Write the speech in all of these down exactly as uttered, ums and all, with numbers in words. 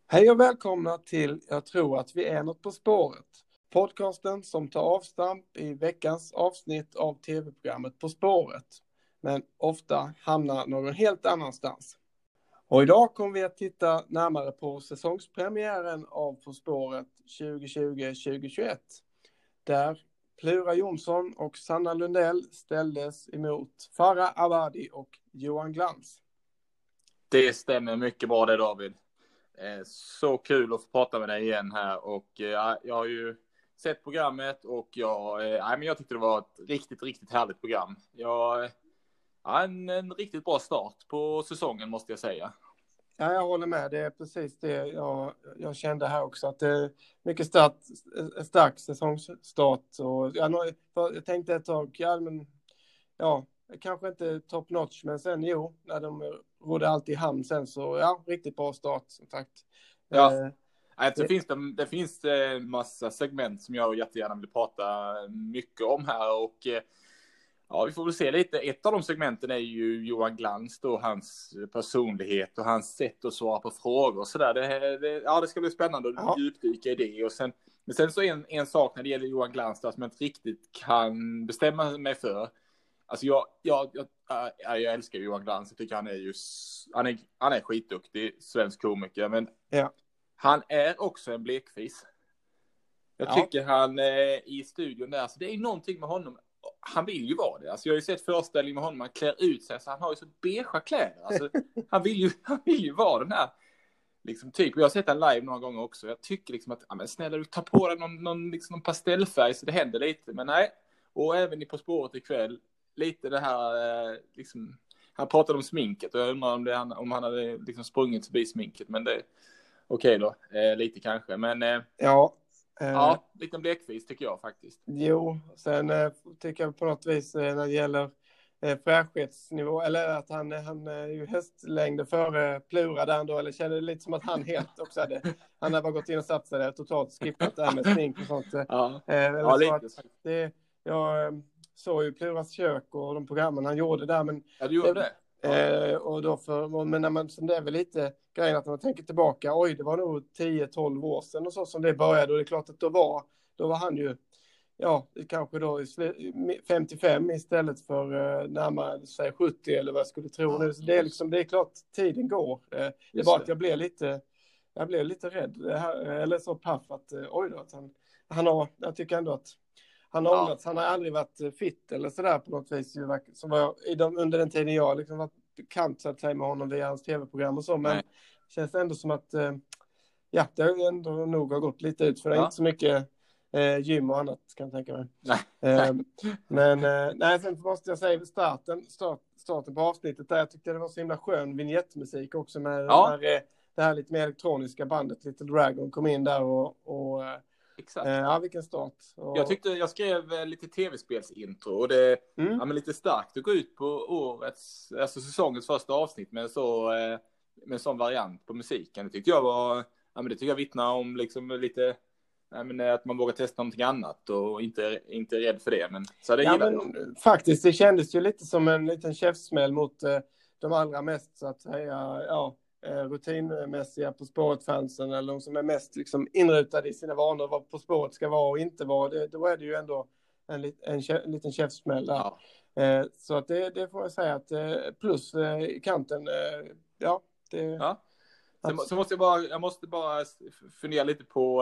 Hej och välkomna till Jag tror att vi är något på spåret. Podcasten som tar avstamp i veckans avsnitt av tv-programmet På spåret. Men ofta hamnar någon helt annanstans. Och idag kommer vi att titta närmare på säsongspremiären av På spåret tjugo tjugo tjugo tjugoett. Där Plura Jonsson och Sanna Lundell ställdes emot Farah Abadi och Johan Glans. Det stämmer mycket bra det, David. Så kul att få prata med dig igen här, och jag har ju sett programmet och jag, nej, men jag tyckte det var ett riktigt, riktigt härligt program. Jag, ja, en, en riktigt bra start på säsongen måste jag säga. Ja, jag håller med. Det är precis det jag, jag kände här också. Att det är mycket start, stark säsongsstart. Och, ja, jag tänkte ett tag, ja, men, ja, kanske inte top notch, men sen jo, när de rodde allt i hamn sen så, ja, riktigt bra start som sagt. Ja, eh, alltså, det, finns det, det finns en massa segment som jag jättegärna vill prata mycket om här, och ja, vi får väl se lite. Ett av de segmenten är ju Johan Glans då, hans personlighet och hans sätt att svara på frågor och sådär. Det, det, ja, det ska bli spännande att ja. djupdyka i det. Och sen, men sen så är en, en sak när det gäller Johan Glans där som jag inte riktigt kan bestämma mig för. Alltså jag, jag, jag, jag, jag älskar Johan Glans. Jag tycker han är ju han är, han är skitduktig svensk komiker, men ja. han är också en blekfis. Jag ja. tycker han eh, i studion där, så det är någonting med honom. Han vill ju vara det. Alltså jag har ju sett föreställning med honom, han klär ut sig så han har ju så beige kläder. Alltså han vill ju han vill ju vara den här liksom typ. Jag har sett han live några gånger också. Jag tycker liksom att ja, men snälla, du tar på dig någon någon liksom någon pastellfärg så det händer lite, men nej. Och även i På spåret ikväll lite det här eh, liksom, han pratade om sminket och jag undrar om det han om han hade liksom sprungit förbi sminket, men det okej då, eh, lite kanske, men eh, ja. Ja, lite blekvis tycker jag faktiskt. Jo, sen eh, tycker jag på något vis eh, när det gäller eh, fräschhetsnivå, eller att han, han är ju hästlängder före Plura där ändå, eller känner det lite som att han helt också hade, han har bara gått in och satt sig där, totalt skippat det här med smink och sånt. Ja, eh, ja lite. Att det, jag eh, såg ju Pluras kök och de programmen han gjorde där, men ja, du gjorde det. Eh, och då för, men när man, som det är väl lite grejen att man tänker tillbaka, oj det var nog tio tolv år sedan och så som det började, och det är klart att då var, då var han ju ja, kanske då femtiofem istället för eh, närmare sig sjuttio eller vad jag skulle tro nu. Så det är liksom, det är klart tiden går. Eh, det är bara att jag blev lite jag blev lite rädd här, eller så paff att eh, oj då att han, han har, jag tycker ändå att han har ja. ångrats, han har aldrig varit fit eller sådär på något vis. Som var i de, under den tiden jag liksom varit bekant så att säga med honom via hans tv-program och så. Men det känns ändå som att ja, det har ändå nog har gått lite ut. För det är ja. inte så mycket eh, gym och annat kan jag tänka mig. Nej. Eh, men eh, nej, sen måste jag säga starten, start, starten på avsnittet där jag tyckte det var så himla skön vignettmusik också med ja. där, det här lite mer elektroniska bandet Little Dragon kom in där och, och exakt. Ja, vilken start. Och... Jag tyckte jag skrev lite tv-spelsintro och det mm. ja, men lite starkt att gå ut på årets, alltså säsongens första avsnitt med så med en sån variant på musiken. Det tyckte jag var, ja, men det tycker jag vittnar om liksom lite, ja, men att man vågar testa någonting annat och inte inte är rädd för det, men så det ja, men, faktiskt det kändes ju lite som en liten käftsmäll mot eh, de allra mest så att säga, ja, rutinmässiga På spåret-fansen eller de som är mest liksom inrutade i sina vanor vad På spåret ska vara och inte vara. Det, då är det ju ändå en, en, en liten käftsmäll där. Ja. Eh, så att det, det får jag säga att eh, plus eh, i kanten, eh, ja. Det, ja. Så, så måste jag bara, jag måste bara fundera lite på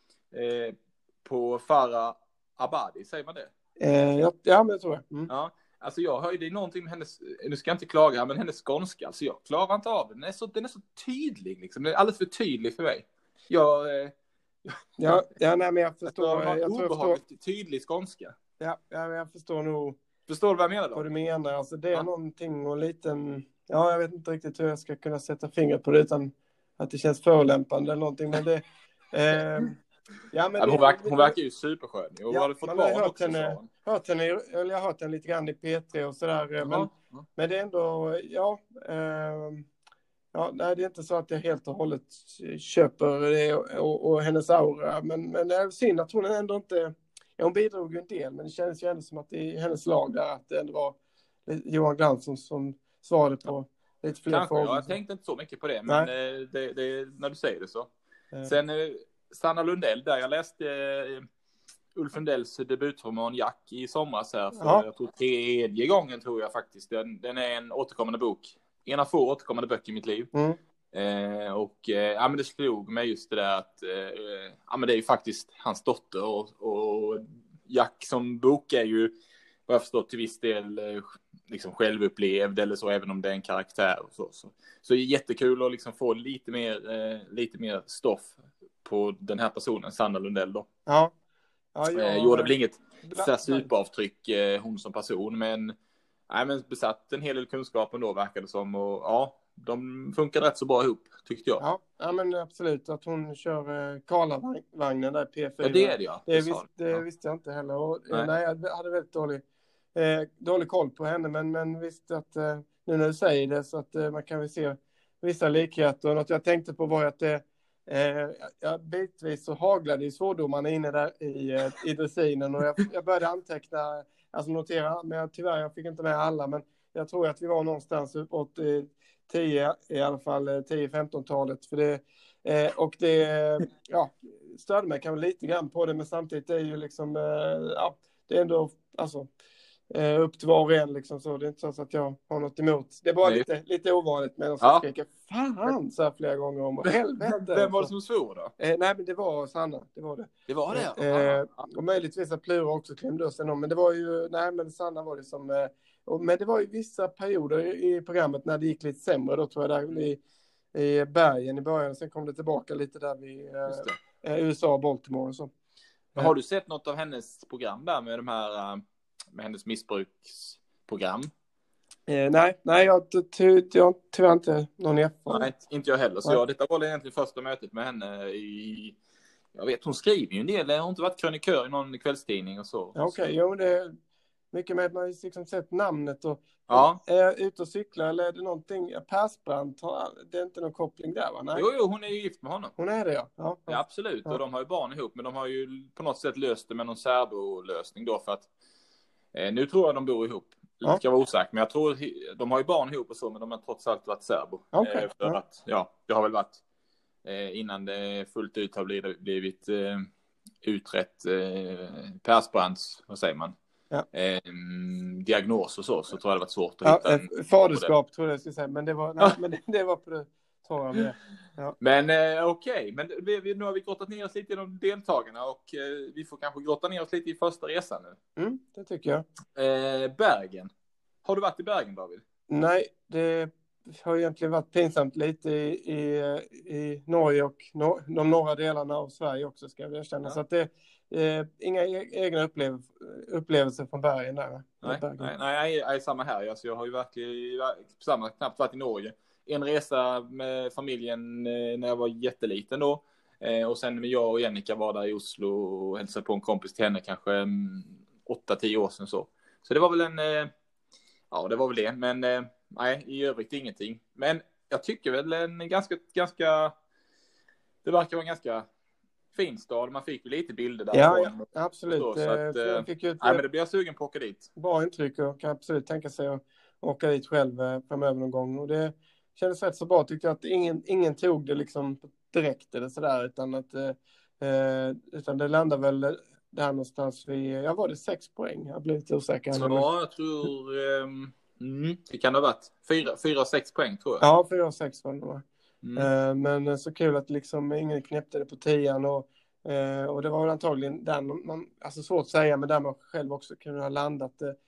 eh, på Farah Abadi, säger man det? Eh, ja, ja, men jag tror det. Mm. Ja. Alltså jag hör ju det är någonting med hennes, nu ska jag inte klaga, men hennes skånska, alltså jag klarar inte av den. Den är så, den är så tydlig liksom, den är alldeles för tydlig för mig. Jag, eh, ja, ja, nej men jag förstår. Jag har jag obehagligt förstår. tydlig skånska. Ja, ja, jag förstår nog. Förstår du vad jag menar då? Vad du menar, alltså det är ja. någonting och liten, ja jag vet inte riktigt hur jag ska kunna sätta fingret på det utan att det känns förolämpande eller någonting, men det... Eh, Ja, men ja, det, hon, verkar, hon verkar ju superskön. Och ja, har du fått man barn har hört också, henne, hört henne, eller jag har hört henne lite grann i P tre och sådär. Ja, men, ja. men det är ändå, ja, eh, ja, nej, det är inte så att jag helt och hållet köper det och, och, och hennes aura. Men, men det är synd att hon ändå inte, ja, hon bidrog ju en del, men det känns ju ändå som att det är hennes lag där, att det ändå var Johan Glans som, som svarade på lite fler Kanske, frågor. jag tänkte inte så mycket på det, men eh, det, det, när du säger det så. Mm. Sen eh, Sanna Lundell, där jag läste eh, Ulf Lundells debutroman Jack i somras här för ja. jag tror tredje gången tror jag faktiskt. Den, den är en återkommande bok. En av få återkommande böcker i mitt liv. Mm. Eh, och eh, ja, men det slog mig just det där att eh, ja, men det är ju faktiskt hans dotter och, och Jack som bok är ju vad jag förstår till viss del eh, liksom självupplevd eller så, även om det är en karaktär och så. Så, så det är jättekul att liksom få lite mer, eh, lite mer stoff på den här personen, Sanna Lundell då. Ja. Ja, jag, eh, gjorde väl inget bla, superavtryck eh, hon som person, men, nej, men besatt en hel del kunskapen då verkade som, och ja, de funkar rätt så bra ihop, tyckte jag. Ja, ja men absolut, att hon kör eh, Karlavagnen där P fyra. Ja, det är det, ja. Det, det, visst, det ja. visste jag inte heller. Och, nej. nej, jag hade väldigt dålig, eh, dålig koll på henne, men, men visst att eh, nu när du säger det så att eh, man kan väl se vissa likheter. Och något jag tänkte på var att det eh, ja, bitvis så haglade i svordomarna inne där i, eh, i dressinen, och jag, jag började anteckna, alltså notera, men jag, tyvärr jag fick inte med alla, men jag tror att vi var någonstans uppåt eh, tio, i alla fall tio femton-talet, för det, eh, och det ja, störde mig kanske lite grann på det, men samtidigt är ju liksom, eh, ja, det är ändå, alltså, eh, upp till var och en liksom, så det är inte så att jag har något emot. Det är bara lite, lite ovanligt med de som ja. skriker fan så här flera gånger om, och helvete. Vem var det som svor då? Eh, nej, men det var Sanna, det var det. Det var det? Eh, och möjligtvis att Plura också klämde oss om, men det var ju, nej men Sanna var det som, eh, och, men det var ju vissa perioder i, i programmet när det gick lite sämre, då tror jag där i, i bergen i början, sen kom det tillbaka lite där vid eh, U S A och Baltimore och så. Men har du sett något av hennes program där med de här, med hennes missbruksprogram? Eh, nej, nej jag, ty, jag tyvärr inte någon erfarenhet. Nej, inte jag heller. Så jag, detta var egentligen första mötet med henne i, jag vet, hon skriver ju en del, hon har inte varit krönikör i någon kvällstidning och så. Okej, okay, jo det är mycket med att man har liksom sett namnet och ja. Är jag ute och cyklar eller är det någonting, Persbrandt, det är inte någon koppling där va? Nej. Jo, jo, hon är ju gift med honom. Hon är det ja. Ja, ja absolut, ja. Och de har ju barn ihop, men de har ju på något sätt löst det med någon särbolösning då, för att eh, nu tror jag de bor ihop. Det ska ja. vara osäkert, men jag tror de har ju barn ihop och så, men de har trots allt varit särbo. Okay. Eh, för ja. att, ja, det har väl varit eh, innan det fullt ut har blivit, blivit eh, utrett eh, Persbrandts, vad säger man? Ja. Eh, diagnos och så, så tror jag det var svårt att ja, hitta en faderskap tror jag skulle säga, men det var, nej, men det, det var på det tror jag med. Ja. Men eh, okej, okay. men vi, vi, nu har vi grottat ner oss lite i de deltagarna och eh, vi får kanske grotta ner oss lite i första resan nu. Mm, det tycker jag. Eh, Bergen. Har du varit i Bergen, David? Nej, det har egentligen varit pinsamt lite i, i, i Norge och no, de norra delarna av Sverige också, ska jag erkänna. Ja. Så att det Eh, inga egna upplev- upplevelser från bergen där. Nej, bergen. nej, nej, jag är samma här. Alltså, jag har ju verkligen samma, knappt varit i Norge. En resa med familjen eh, när jag var jätteliten då. Eh, och sen jag och Jennica var där i Oslo och hälsade på en kompis till henne kanske mm, åtta tio år sedan så. Så det var väl en, eh, ja det var väl det. Men eh, nej, i övrigt ingenting. Men jag tycker väl en ganska, ganska, det verkar vara en ganska fin stad, man fick ju lite bilder där. Ja, ja absolut. Så, så att, jag fick ju ett, nej, men det blir jag sugen på att åka dit. Bra intryck och kan absolut tänka sig att åka dit själv framöver någon gång. Och det kändes rätt så bra, tyckte jag, att ingen, ingen tog det liksom direkt eller sådär, utan att eh, utan det landade väl där någonstans vid, ja var det sex poäng? Jag blev lite osäker. Så ja, jag tror um, mm, det kan ha varit fyra, fyra, sex poäng tror jag. Ja, fyra, sex var det nog. Mm. Men så kul att liksom ingen knäppte det på tian och, och det var väl antagligen där man, alltså svårt att säga, men där man själv också kunde ha landat.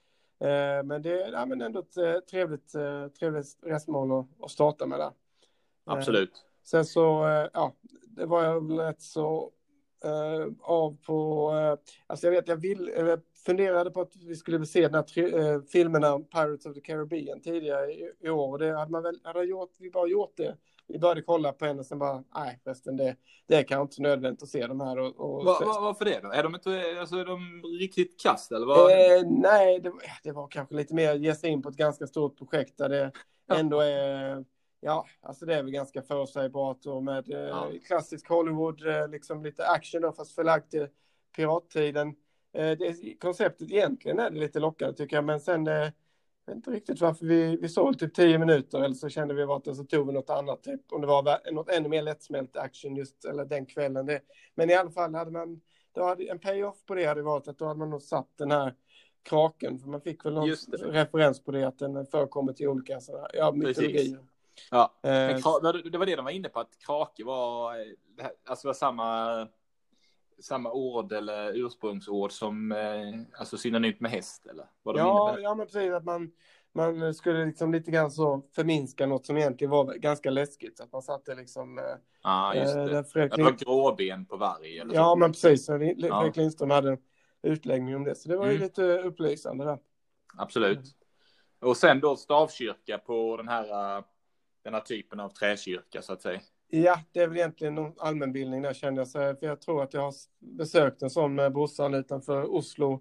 Men det är ja, men ändå ett trevligt, trevligt restmål att, att starta med där. Absolut. Sen så, ja, det var jag rätt så uh, av på, uh, alltså jag vet, jag vill, jag funderade på att vi skulle se den här tri- uh, filmerna Pirates of the Caribbean tidigare i, i år, och det hade man väl, hade gjort, vi bara gjort det. Vi började kolla på henne och sen bara, nej förresten, det, det är kanske inte nödvändigt att se de här. Och, och Va, va, varför det då? Är de inte, alltså är de riktigt kast eller vad? Eh, nej, det, det var kanske lite mer ge sig in på ett ganska stort projekt där det ändå är, ja, alltså det är väl ganska förutsägbart och med eh, ja. klassisk Hollywood, eh, liksom lite action då, fast förlagt till pirattiden. Eh, det, konceptet egentligen är det lite lockande tycker jag, men sen eh, Jag vet inte riktigt varför vi, vi såg typ tio minuter eller så kände vi att det så tog vi något annat typ. Om det var något ännu mer lättsmält action just eller den kvällen. Det. Men i alla fall hade man, då hade en payoff på det hade varit att då hade man nog satt den här kraken. För man fick väl någon referens på det att den förekommer till olika sådana, ja, mytologier. Ja, men kra- det var det de var inne på, att krake var, alltså var samma, samma ord eller ursprungsord som alltså synonymt med häst, eller? Vad de ja, ja, men precis att man, man skulle liksom lite grann så förminska något som egentligen var ganska läskigt. Så att man satte liksom... Ja, ah, just det. Fredrik... det var gråben på varg eller ja, så. men precis. Fredrik ja. Lindström hade en utläggning om det. Så det var ju mm. lite upplysande där. Absolut. Mm. Och sen då stavkyrka på den här, den här typen av träkyrka, så att säga. Ja, det är väl egentligen någon allmänbildning där, kände jag. För jag tror att jag har besökt en sån med brorsan utanför Oslo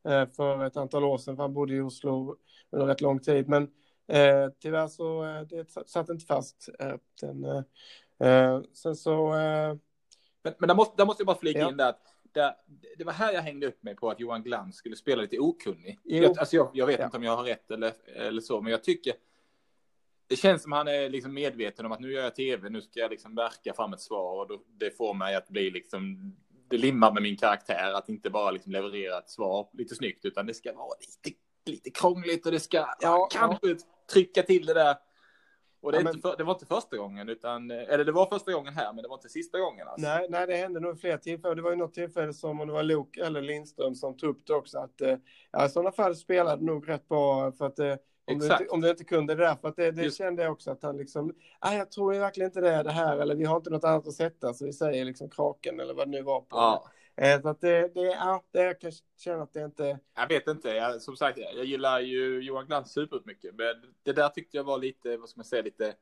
för ett antal år sedan. För han bodde i Oslo under rätt lång tid. Men eh, tyvärr så eh, det satt inte fast. Eh, den, eh, sen så... Eh, men men där, måste, där måste jag bara flika ja. in där. Där, det var här jag hängde upp mig på att Johan Glans skulle spela lite okunnig. Jag, alltså jag, jag vet ja. inte om jag har rätt eller, eller så, men jag tycker det känns som han är liksom medveten om att nu gör jag tv, nu ska jag liksom verka fram ett svar, och då, det får mig att bli liksom, det limmar med min karaktär att inte bara liksom leverera ett svar lite snyggt, utan det ska vara lite, lite krångligt och det ska ja, kanske ja. trycka till det där. Och det, ja, men... inte för, det var inte första gången, utan, eller det var första gången här, men det var inte sista gången. Alltså. Nej, nej, det hände nog fler tillfällen. Det var ju något tillfälle som, om det var Luke eller Lindström som tog upp det också, att ja, i sådana fall spelade nog rätt bra, för att om du, inte, om du inte kunde det där, för att det, det kände jag också att han liksom, nej, jag tror verkligen inte det är det här, eller vi har inte något annat att sätta, så vi säger liksom kraken eller vad det nu var på. Ja. Så att det, det, ja, det jag kan känna att det inte... Jag vet inte, jag, som sagt, jag gillar ju Johan Glans supermycket, men det där tyckte jag var lite, vad ska man säga, lite,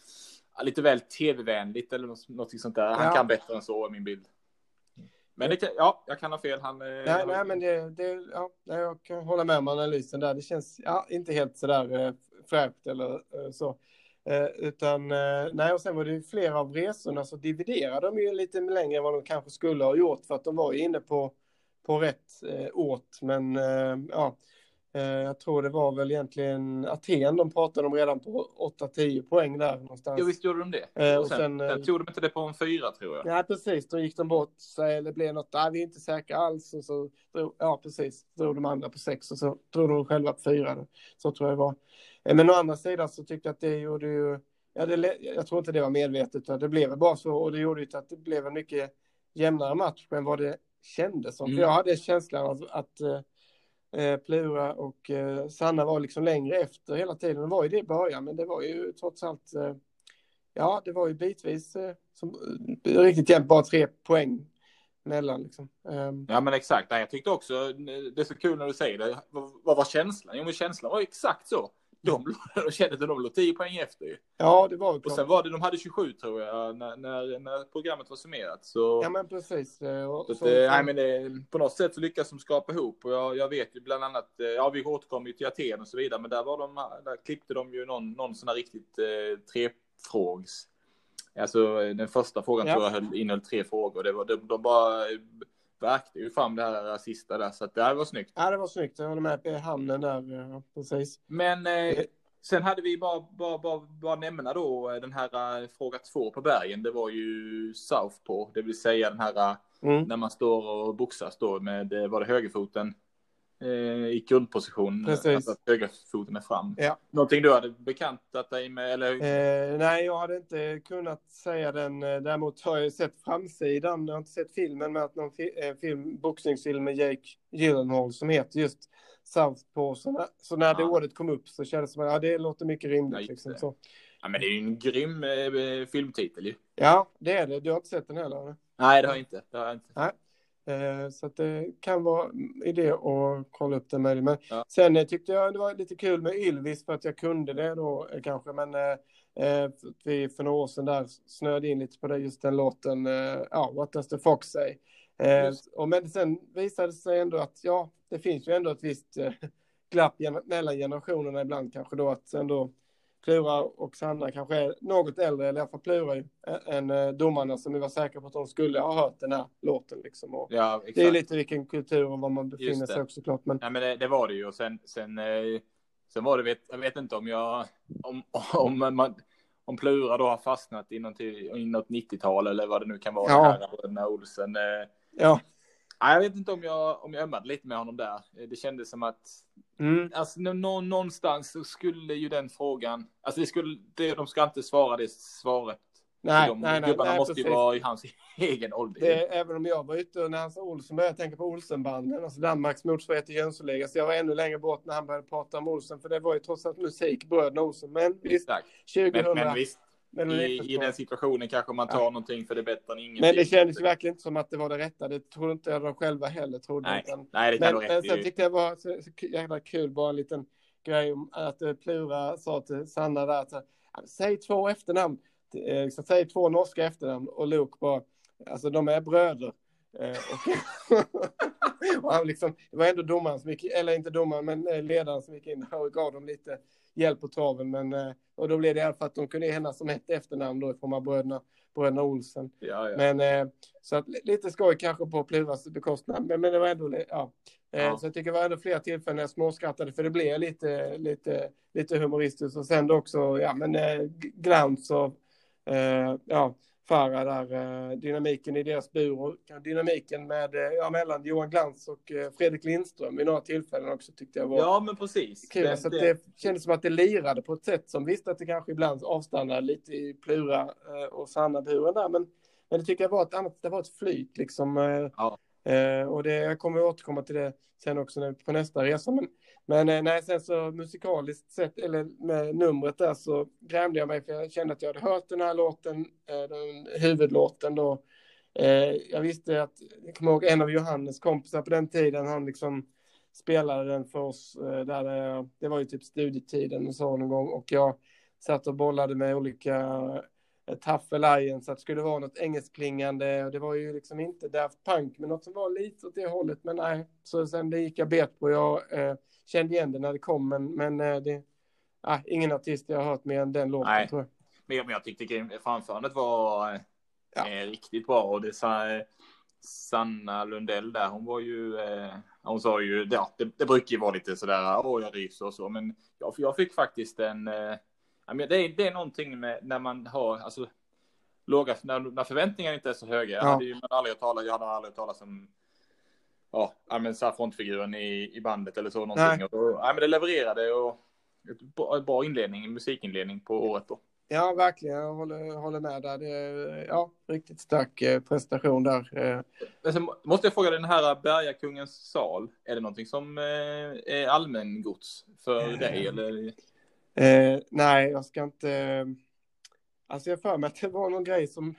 lite väl tv-vänligt eller något, något sånt där. Han ja. kan bättre än så, i min bild. Men det kan, ja, jag kan ha fel. Han, nej, har... nej, men det, det, ja, jag kan hålla med om analysen där. Det känns ja, inte helt sådär eh, fräscht eller eh, så. Eh, utan, eh, nej, och sen var det ju flera av resorna så dividerade de ju lite längre än vad de kanske skulle ha gjort, för att de var ju inne på, på rätt eh, ort. Men eh, ja, eh, jag tror det var väl egentligen Aten de pratade om redan på åtta tio poäng där någonstans. Ja, visst gjorde de det. Eh, och, och sen, sen eh, tog de inte det på en fyra, tror jag. Ja, precis. Då gick de bort sig, eller blev något, nej, vi är inte säkra alls. Och så, ja, precis. Då drog de andra på sex och så drog de själva på fyra. Så tror jag det var. Men å andra sidan så tyckte jag att det gjorde ju, ja, det, jag tror inte det var medvetet, utan det blev bara så, och det gjorde ju att det blev en mycket jämnare match än vad det kändes som. Mm. För jag hade känslan att, att eh, Plura och eh, Sanna var liksom längre efter hela tiden. Det var ju det i början, men det var ju trots allt, eh, ja, det var ju bitvis eh, som, eh, riktigt jämnt, bara tre poäng mellan liksom. Um, ja, men exakt. Nej, jag tyckte också, det är så kul när du säger det, vad, vad var känslan? Jo, men känslan var exakt så. De, de kände att de låg tio poäng efter ju. Ja, det var ju. Och sen var det, de hade tjugosju tror jag när, när, när programmet var summerat. Så, ja, men precis. Och, så, så, det, nej, men det, på något sätt så lyckas de skapa ihop. Och jag, jag vet ju bland annat, ja, vi återkom ju till Aten och så vidare, men där var de, där klippte de ju någon, någon sån här riktigt eh, trefrågs. Alltså den första frågan ja. tror jag höll, innehöll tre frågor. Det var, de, de bara verkte ju fram det här sista där, så att det här var snyggt. Ja, det var snyggt. Jag håller med på hamnen där, ja, precis. Men eh, sen hade vi bara, bara, bara, bara nämna då den här uh, fråga två på bergen. Det var ju southpaw, det vill säga den här mm. när man står och boxas då med, var det högerfoten eh, i grundposition. Precis. Att högerfoten är fram. Ja. Någonting du hade bekantat dig med? Eller? Eh, nej, jag hade inte kunnat säga den. Däremot har jag sett framsidan. Jag har inte sett filmen, med att någon fi- film, boxningsfilm med Jake Gyllenhaal som heter just southpaw. Så när, så när det ordet kom upp så kändes det som att ja, det låter mycket rimligt. Ja, liksom, så. Ja, men det är ju en grym eh, filmtitel ju. Ja, det är det. Du har inte sett den heller? Eller? Nej, det har jag inte. Det har jag inte. Nej. Eh, så att det kan vara idé att kolla upp den med. Men ja. sen eh, tyckte jag det var lite kul med Ylvis för att jag kunde det då eh, kanske. Men eh, vi för några år sedan där snöade in lite på det, just den låten. Eh, ja, What Does the Fox Say? Eh, och men sen visade det sig ändå att ja, det finns ju ändå ett visst eh, glapp gen- mellan generationerna ibland kanske då, att ändå Plura och Sanna kanske är något äldre, eller i alla fall Plura än äh, domarna som vi var säkra på att de skulle ha hört den här låten liksom. Och ja, det är lite vilken kultur och var man befinner sig också, klart. Men... Ja, men det, det var det ju. Och sen, sen eh, sen var det, vet, jag vet inte om jag, om, om man, om Plura då har fastnat i något, i något nittiotal eller vad det nu kan vara, Ja. det här Bröderna Olsen. Eh, Ja. Nej, jag vet inte om jag, om jag ömmade lite med honom där. Det kändes som att Mm. alltså, nå, någonstans så skulle ju den frågan, alltså det skulle, det, de ska inte svara det svaret. Nej, de nej, nej, gubbarna nej, måste precis. ju vara i hans egen ålder. Det, även om jag var ute och när han sa Olsen började jag tänka på Olsenbanden, alltså Danmarks motsvarighet till Jönssonligan. Så jag var ännu längre bort när han började prata om Olsen, för det var ju trots allt musik, Bröderna Olsen. Men visst, tjugohundra. Men, men visst, men i, i den situationen kanske man tar ja. någonting för det är bättre än ingenting. Men det kändes ju verkligen inte som att det var det rätta. Det trodde inte jag de själva heller trodde. Nej, utan, nej det kan men, du men rätt sen i. tyckte jag var så, så jävla kul, bara en liten grej om att uh, Plura sa till Sanna där att säg två efternamn. Eh, så säg två norska efternamn och Luke bara, alltså de är bröder. Eh, och, och han liksom, det var ändå domaren som gick, eller inte domaren men ledaren som gick in och gav dem lite hjälp på traven, men eh, och då blev det i alla fall att de kunde hända som ett efternamn då från bröderna, bröderna Olsen. Ja, ja. Men eh, så att lite skoj kanske på Pluras bekostnad, men, men det var ändå ja. Eh, ja. Så jag tycker det var ändå flera tillfällen när jag småskrattade, för det blev lite lite lite humoristiskt, och sen då också ja men eh, glans och eh, ja Farah där, eh, dynamiken i deras bur och dynamiken med, eh, ja, mellan Johan Glans och eh, Fredrik Lindström vid några tillfällen också tyckte jag var ja, men precis. kul. Det, så det... det kändes som att det lirade på ett sätt som visst att det kanske ibland avstannade lite i Plura eh, och Sanna-buren där, men, men det tycker jag var ett annat, det var ett flyt liksom. Eh, ja. eh, och det, jag kommer återkomma till det sen också när, på nästa resa, men Men eh, nej, sen så musikaliskt sett, eller med numret där, så grämde jag mig, för jag kände att jag hade hört den här låten, eh, den huvudlåten då. Eh, jag visste att, jag kommer ihåg en av Johannes kompisar på den tiden, han liksom spelade den för oss, eh, där det, det var ju typ studietiden och så någon gång, och jag satt och bollade med olika eh, Tough Alliance, så att det skulle vara något engelskklingande, och det var ju liksom inte Daft Punk, men något som var lite åt det hållet, men nej, så sen det gick jag bet på, jag eh, kände igen det när det kom, men, men eh, det ah, ingen artist jag har hört mer än den låten, nej. Tror jag. Men, men jag tyckte framförandet var ja. eh, riktigt bra, och det sa eh, Sanna Lundell där, hon var ju eh, hon sa ju, ja, det, det brukar ju vara lite sådär, åh jag ryser och så, men jag, jag fick faktiskt en eh, det är, det är någonting med när man har, alltså låga, när, när förväntningarna inte är så höga. Jag ja. hade ju aldrig talat, jag hade aldrig talat som ja, men så här frontfiguren i, i bandet eller så någonting. Och då, ja, men det levererade, och ett bra, ett bra inledning, musikinledning på året då. Ja, verkligen. Jag håller, håller med där. Det är, ja, riktigt stark eh, prestation där. Eh. Men sen måste jag fråga, den här Bergakungens sal, är det någonting som eh, är allmängods för eh. dig eller? Eh, nej, jag ska inte... Alltså jag för mig att det var någon grej som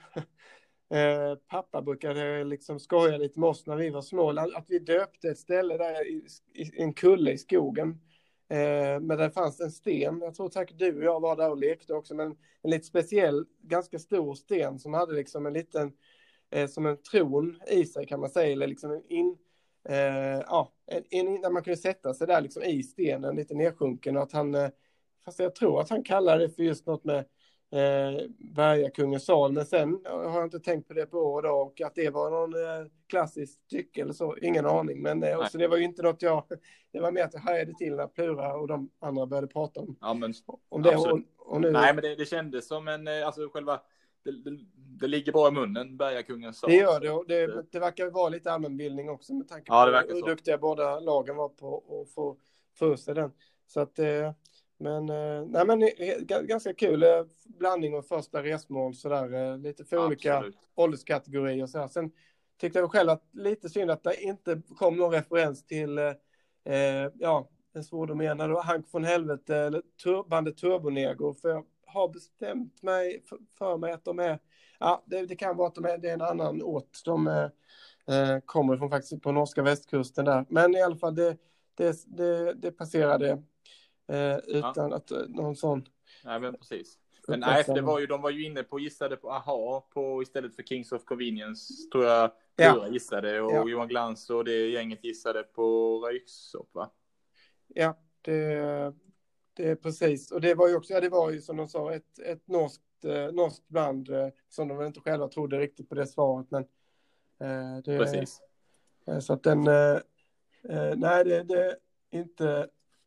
eh, pappa brukade liksom skoja lite med oss när vi var små. Att vi döpte ett ställe där i, i en kulle i skogen. Eh, men där fanns en sten. Jag tror säkert du och jag var där och lekte också. Men en lite speciell, ganska stor sten som hade liksom en liten, eh, som en tron i sig kan man säga. Eller liksom en in... Eh, ja, en, en, där man kunde sätta sig där liksom i stenen, lite nedsjunken. Och att han... Eh, fast jag tror att han kallade det för just något med eh, Bergakungens sal. Men sen har jag inte tänkt på det på år då, och att det var någon eh, klassisk stycke eller så. Ingen aning. Men eh, också, det var ju inte något jag... Det var mer att jag hajade till när Plura och de andra började prata om, ja, men, om det. Och, och nu... Nej, men det, det kändes som en... Alltså själva... Det, det, det ligger bra i munnen, Bergakungens sal. Det gör det, och det, det verkar vara lite allmänbildning också med tanke på ja, hur duktiga båda lagen var på att få för sig den. Så att... Eh, Men, nej, men ganska kul blandning av första resmål sådär, lite för olika absolut. Ålderskategorier och så här. Sen tyckte jag själv att lite synd att det inte kom någon referens till eh, ja, en svordom menar då Hank från helvete eller tur, bandet Turbonegro, för jag har bestämt mig för, för mig att de är, ja, det, det kan vara att de är, det är en annan ort de eh, kommer från, faktiskt på norska västkusten där, men i alla fall det, det, det, det passerade Eh, utan ja. att någon sån... Nej, men precis. Men nej, för det var ju, de var ju inne på, gissade på Aha på istället för Kings of Convenience, tror jag Plura ja. gissade, och ja. Johan Glans och det gänget gissade på Röyksopp, va? Ja, det, det är precis. Och det var ju också, ja, det var ju som de sa, ett, ett norskt, eh, norskt band eh, som de inte själva trodde riktigt på det svaret, men eh, det... Precis. Eh, så att den... Eh, eh, nej, det, det är inte...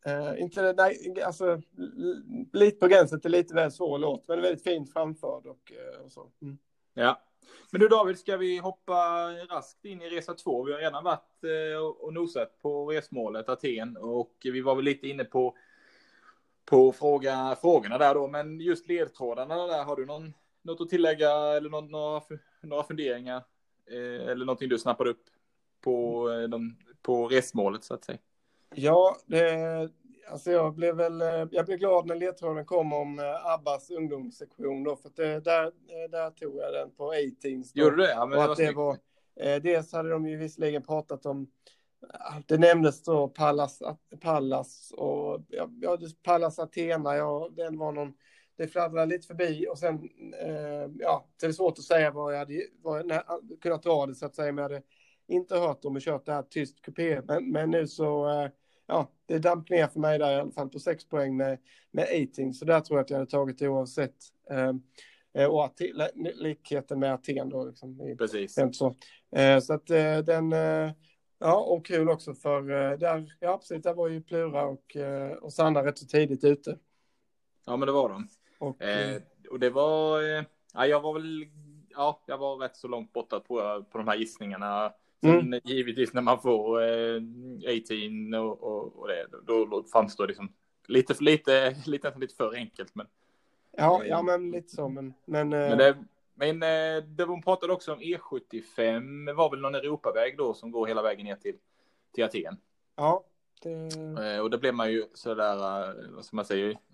Uh, inte nej, alltså l- lite på gränsen till lite väl svår låt, men väldigt fint framförd och, uh, och så. Mm. Ja. Men du David, ska vi hoppa raskt in i resa två? Vi har redan varit uh, och nosat på resmålet Aten och vi var väl lite inne på på fråga, frågorna där då, men just ledtrådarna där, har du någon, något att tillägga eller någon, några, några funderingar uh, eller någonting du snappar upp på, uh, de, på resmålet så att säga? Ja, det, alltså jag blev väl jag blev glad när ledtråden kom om Abbas ungdomssektion då, för att det, där, där tog jag den på arton. Gjorde du det? Ja, men och det att var det var, eh, dels hade de ju visserligen pratat om, det nämndes då Pallas, Pallas och ja, ja, Pallas Athena, ja, den var någon, det fladdrade lite förbi och sen, eh, ja, det är svårt att säga vad jag hade, vad jag, när, kunnat dra det så att säga, men jag hade inte hört om att kört det här tyst kupé, men, men nu så, eh, ja, det damp ner för mig där i alla fall på sex poäng med, med arton, så där tror jag att jag hade tagit det oavsett. Eh, och att, likheten med Aten då liksom. Precis. Så, eh, så att eh, den, eh, ja, och kul också för eh, där, ja precis, där var ju Plura och, eh, och Sanna rätt så tidigt ute. Ja, men det var de. Och, eh, och det var, eh, ja, jag var väl, ja, jag var rätt så långt borta på, på de här gissningarna. Sen mm. givetvis när man får eh, arton och, och, och det, då, då framstår det liksom lite, lite, lite, lite för enkelt. Men, ja, eh, ja, men lite så. Men, men, men, eh, det, men eh, det hon pratade också om E sjuttiofem, var väl någon Europaväg då som går hela vägen ner till, till Aten. Ja. Det... Eh, och då blev man ju sådär, eh, vad ska man säga, eh,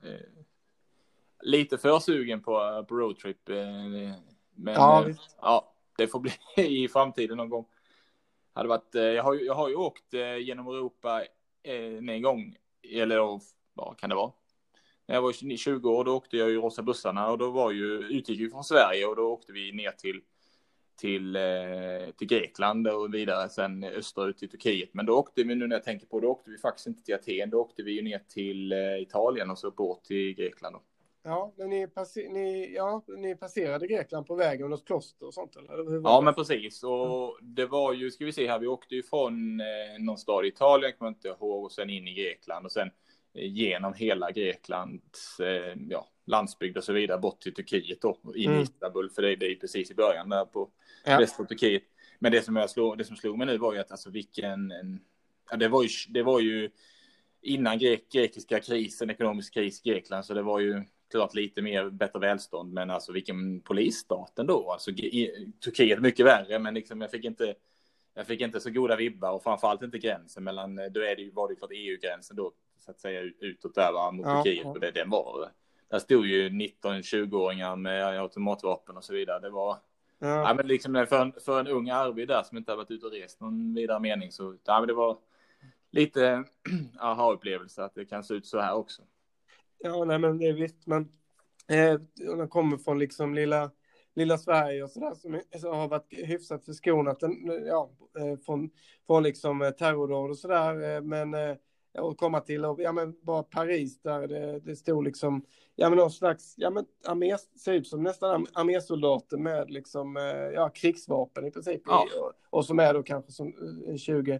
lite för sugen på, på roadtrip. Eh, men ja, eh, ja, det får bli i framtiden någon gång. Hade varit, jag, har ju, jag har ju åkt genom Europa en gång, eller vad kan det vara? När jag var tjugo år, då åkte jag ju Rosa bussarna och då var ju, utgick vi från Sverige och då åkte vi ner till, till, till Grekland och vidare sen österut till Turkiet. Men då åkte vi, nu när jag tänker på, då åkte vi faktiskt inte till Aten, då åkte vi ju ner till Italien och så båt till Grekland då. Ja, men ni, passer, ni, ja, ni passerade Grekland på vägen något kloster och sånt, eller? Ja, men precis. Och det var ju, ska vi se här, vi åkte ju från eh, någon stad i Italien, kommer jag inte ihåg, och sen in i Grekland och sen eh, genom hela Greklands eh, ja, landsbygd och så vidare bort till Turkiet då, in mm. i Istanbul, för det, det är precis i början där på ja. västra Turkiet. Men det som, jag slog, det som slog mig nu var ju att alltså vilken, en, ja, det var ju, det var ju innan grek, grekiska krisen, ekonomisk kris i Grekland, så det var ju klart lite mer bättre välstånd, men alltså vilken polisstat ändå. Alltså i, Turkiet är mycket värre, men liksom jag fick inte jag fick inte så goda vibbar och framförallt inte gränsen mellan, då är det ju, var det för att E U-gränsen då så att säga utåt där va, mot ja, Turkiet ja. Och det den var. Där stod ju nitton-tjugo-åringar med automatvapen och så vidare. Det var ja. Ja, men liksom för en, för en ung Arvid där som inte har varit ute och rest någon vidare mening, så ja, men det var lite aha-upplevelse att det kan se ut så här också. Ja, nej, men det är visst, men eh, de kommer från liksom lilla, lilla Sverige och sådär som så har varit hyfsat förskonat ja, från, från liksom terrordåd och sådär, eh, men eh, och komma till och, ja, men bara Paris där det, det stod liksom, ja men någon slags, ja men armé, ser ut som nästan armésoldater med liksom, eh, ja krigsvapen i princip, ja. och, och som är då kanske som tjugo,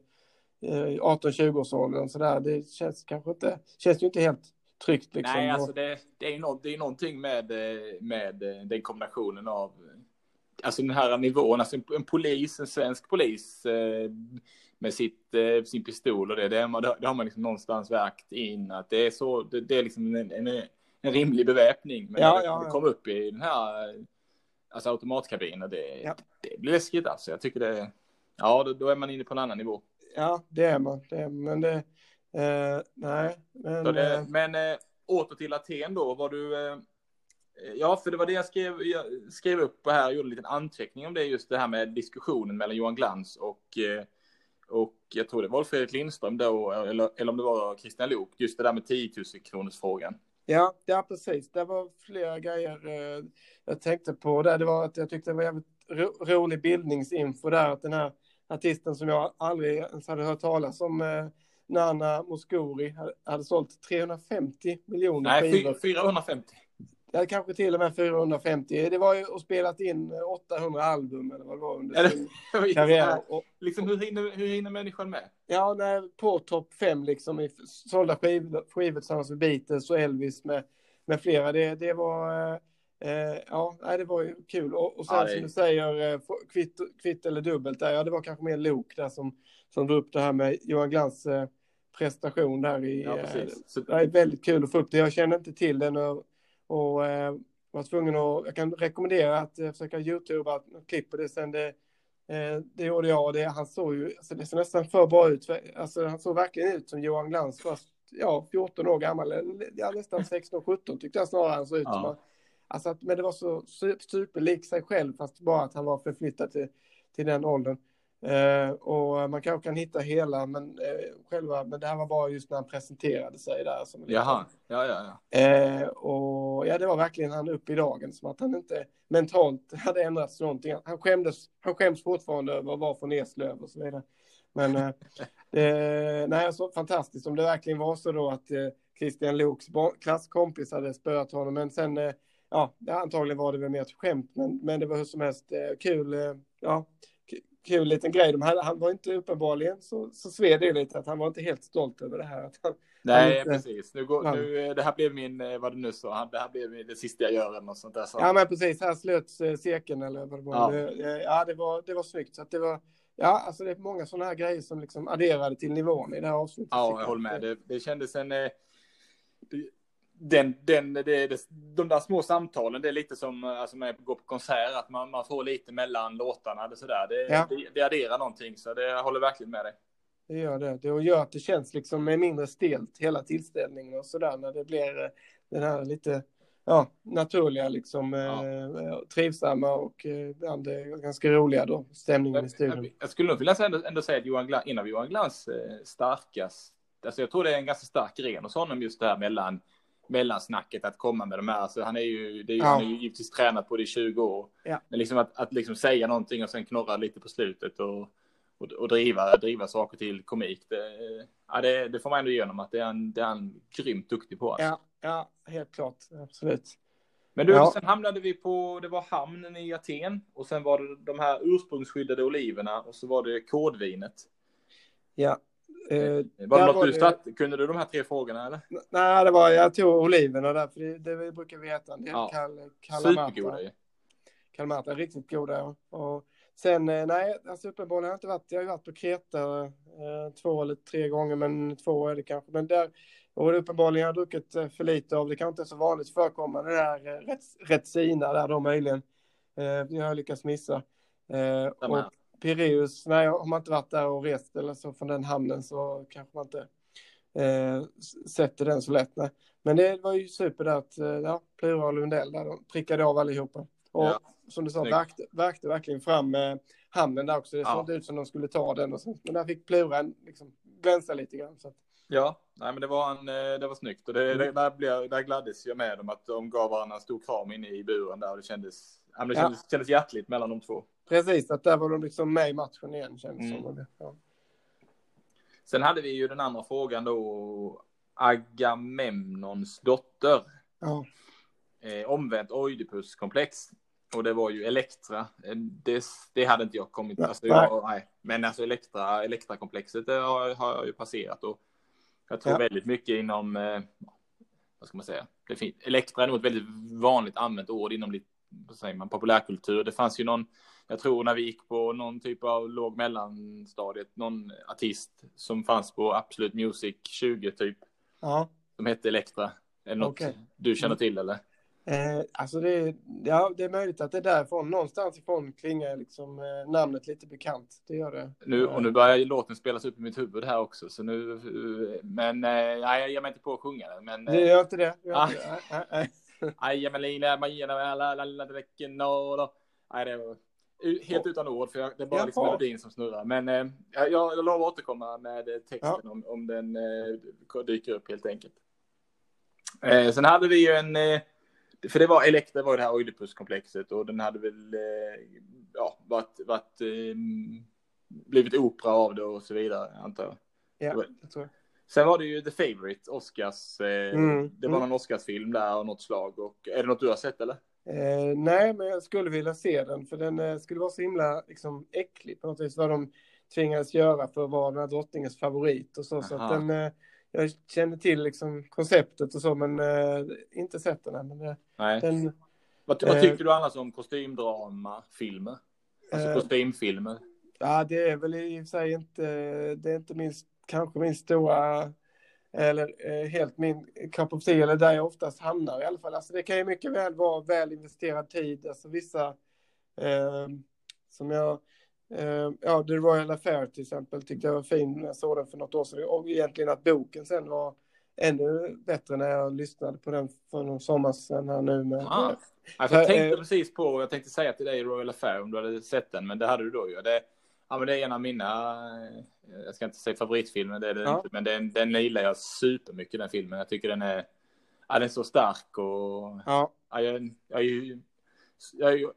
arton tjugo års åldern sådär, det känns kanske inte, känns ju inte helt tryggt liksom. Nej, alltså det, det är ju no, det är någonting med, med den kombinationen av alltså den här nivån, alltså en, en polis, en svensk polis eh, med sitt, eh, sin pistol och det, det, det, det har man liksom någonstans vägt in att det är så, det, det är liksom en, en, en rimlig beväpning, men ja, när ja, det ja. kom upp i den här alltså automatkabinen, det, ja. det blir läskigt alltså, jag tycker det, ja då, då är man inne på en annan nivå. Ja, det är man, det är, men det eh, nej, men det, eh, men eh, åter till Aten då, var du eh, ja, för det var det jag skrev, jag skrev upp här och gjorde en liten anteckning om det, just det här med diskussionen mellan Johan Glans och, och jag tror det var Fredrik Lindström då, eller, eller om det var Christian Lok, just det där med tio tusen kronors frågan. Ja, ja, precis. Det var flera grejer eh, jag tänkte på där. Det var att jag tyckte det var jävligt ro, rolig bildningsinfo där, att den här artisten som jag aldrig ens hade hört talas om, eh, Nana Mouskouri, hade, hade sålt trehundrafemtio miljoner Nej, fyrahundrafemtio. Ja, kanske till och med fyrahundrafemtio. Det var ju och spelat in åttahundra album eller vad det var under sin karriär. Och, liksom, hur, hinner, hur hinner människan med? Ja, när, på topp fem liksom i sålda skivor skiv tillsammans med Beatles och Elvis med, med flera. Det, det var eh, ja, det var ju kul. Och, och sen ja, det... som du säger, kvitt, kvitt eller dubbelt där. Ja, det var kanske mer Luke där som, som drog upp det här med Johan Glans eh, prestation där i. Ja, precis. Så... Det är väldigt kul att få upp det. Jag känner inte till den och Och eh, var tvungen att, jag kan rekommendera att eh, försöka YouTube att klippa det sen. Det, eh, det gjorde jag. Det, han såg ju, alltså det ser nästan för bra ut. Alltså han såg verkligen ut som Johan Glans först, ja, fjorton år gammal. Ja, nästan sexton sjutton tyckte jag snarare han såg ut som. Ja. Alltså att, men det var så superlik sig själv, fast bara att han var förflyttad till, till den åldern. Uh, och man kanske kan hitta hela men, uh, själva, men det här var bara just när han presenterade sig där som Jaha, ja, ja, ja. Uh, och ja, det var verkligen han upp i dagen, som att han inte mentalt hade ändrats någonting. Han skämdes, han skäms fortfarande över att vara från Eslöv och så vidare. Men uh, det, nej, så fantastiskt om det verkligen var så då att uh, Christian Luuks klasskompis hade spöat honom, men sen uh, ja, antagligen var det väl mer ett skämt, men, men det var hur som helst uh, kul, uh, ja kul liten grej. De hade, han var inte uppenbarligen så, så sved det lite att han var inte helt stolt över det här. Att han, Nej, han inte, precis. Nu går, nu, det här blev min, vad det nu så, det här blev det sista jag gör eller något sånt där. Så. Ja, men precis. Här slöts cirkeln eller vad det var. Ja, det, ja, det var, det var snyggt. Så att det var, ja, alltså det är många sådana här grejer som liksom adderade till nivån i det här avsnittet. Ja, jag håller med. Det, det kändes en... Det, Den, den, det, det, de där små samtalen, det är lite som alltså, med att gå på konsert, att man, man får lite mellan låtarna. Det, sådär. Det, ja. det, det adderar någonting, så det, jag håller verkligen med dig. Det gör det. Det gör att det känns liksom mindre stelt hela tillställningen och sådär, när det blir den här lite ja, naturliga, liksom, ja. eh, trivsamma och ibland eh, ganska roliga då, stämningen jag, i studion. Jag, jag skulle nog vilja ändå, ändå säga att Johan Glans, en av Johan Glans eh, starkast, alltså jag tror det är en ganska stark gren hos honom just det här mellan mellansnacket, att komma med de här. Alltså han är ju, det är ju, ja. han är ju givetvis tränat på det i tjugo år. Ja. Men liksom att, att liksom säga någonting och sen knorra lite på slutet och, och, och driva, driva saker till komik. Det, ja, det, det får man ändå igenom att det är han, det är han grymt duktig på. Alltså. Ja, ja, helt klart. Absolut. Men du, ja. sen hamnade vi på, det var hamnen i Aten och sen var det de här ursprungsskyddade oliverna och så var det kodvinet. Ja. Eh, var det något var du start, det... Kunde du de här tre frågorna eller? Nej, det var, jag tog oliverna där, för det, det brukar vi veta. Det är ja. kal, Supergoda ju. Kalamata, riktigt goda. Ja. Och sen, nej, alltså uppenbarligen har jag inte varit, jag har varit på Kreta eh, två eller tre gånger, men två är det kanske. Men där, och uppenbarligen har jag druckit för lite av, det kan inte så vanligt förekommande, det där Retsina där då möjligen. Eh, jag har lyckats missa. Eh, och Pireus, nej, har man inte varit där och rest eller så från den hamnen så kanske man inte eh, sätter den så lätt. Nej. Men det var ju super där att ja, Plura och Lundell där, de prickade av allihopa. Och ja, som du sa, verkte, verkte verkligen fram eh, hamnen där också. Det såg inte ja. ut som de skulle ta den. Och så. Men där fick Plura liksom glänsa lite grann. Så att... Ja, nej, men det var, en, det var snyggt. Och det, det, där, blev, där gladdes jag med dem att de gav varandra en stor kram inne i buren där. Och det kändes, ja, det kändes, ja. kändes hjärtligt mellan de två. Precis, att där var de liksom med i matchen igen, känns mm. som. Ja. Sen hade vi ju den andra frågan då, Agamemnons dotter. Ja. Eh, omvänt Oidipus-komplex. Och det var ju Elektra. Det, det hade inte jag kommit. Nej. Alltså, jag, nej. Men alltså Elektra, Elektra-komplexet det har, har jag ju passerat. Och jag tror ja. väldigt mycket inom, eh, vad ska man säga? Det fin- Elektra är nog ett väldigt vanligt använt ord inom lite, vad säger man, populärkultur. Det fanns ju någon, jag tror när vi gick på någon typ av låg mellanstadiet, någon artist som fanns på Absolute Music tjugo typ. Ja. Som hette Elektra. Är det något okay. du känner till eller? Eh, alltså det, ja, det är möjligt att det är därifrån, någonstans ifrån klingar liksom eh, namnet lite bekant. Det gör det. Nu, och nu börjar låten spelas upp i mitt huvud här också. Så nu, men eh, jag ger mig inte på att sjunga den. Men, det gör inte det. Gör inte det. Aj, Melina, Majina, alla dräcken och nej, det var helt utan ord, för jag, det är bara ja, liksom melodin som snurrar. Men eh, jag, jag lovar att återkomma med texten ja. om, om den eh, dyker upp helt enkelt. Eh, sen hade vi ju en, eh, för det var Elektra var det här Oidipus-komplexet och den hade väl eh, ja, varit, varit eh, blivit opera av det och så vidare, antar jag. Ja, det tror jag. Sen var det ju The Favourite, Oscars. Eh, Mm. det var någon Oscarsfilm där av något slag. Och, är det något du har sett eller? Eh, nej, men jag skulle vilja se den, för den eh, skulle vara så himla liksom, äcklig på något vis, vad de tvingades göra för att vara den här drottningens favorit och så. Så att den, eh, jag kände till liksom, konceptet och så, men eh, inte sett den än. Men, eh, nej. Den, vad, vad tycker du annars om kostymdrama-filmer? Alltså eh, kostymfilmer? Ja, det är väl i och för sig inte, det är inte min, kanske min stora, eller eh, helt min cup of tea, eller där jag oftast hamnar i alla fall. Alltså det kan ju mycket väl vara väl investerad tid. Alltså vissa, eh, som jag, eh, ja, The Royal Affair till exempel tyckte jag var fin. Jag såg den för något år sedan. Och egentligen att boken sen var ännu bättre när jag lyssnade på den för någon sommar sedan här nu. Med, ah. alltså, jag tänkte eh, precis på, jag tänkte säga till dig Royal Affair om du hade sett den, men det hade du då ju. Det, ja, men det är en av mina, jag ska inte säga favoritfilmer, det är det ja. inte, men den, den gillar jag supermycket, den filmen. Jag tycker den är, ja, den är så stark och ja. Ja, jag, jag, jag, jag, jag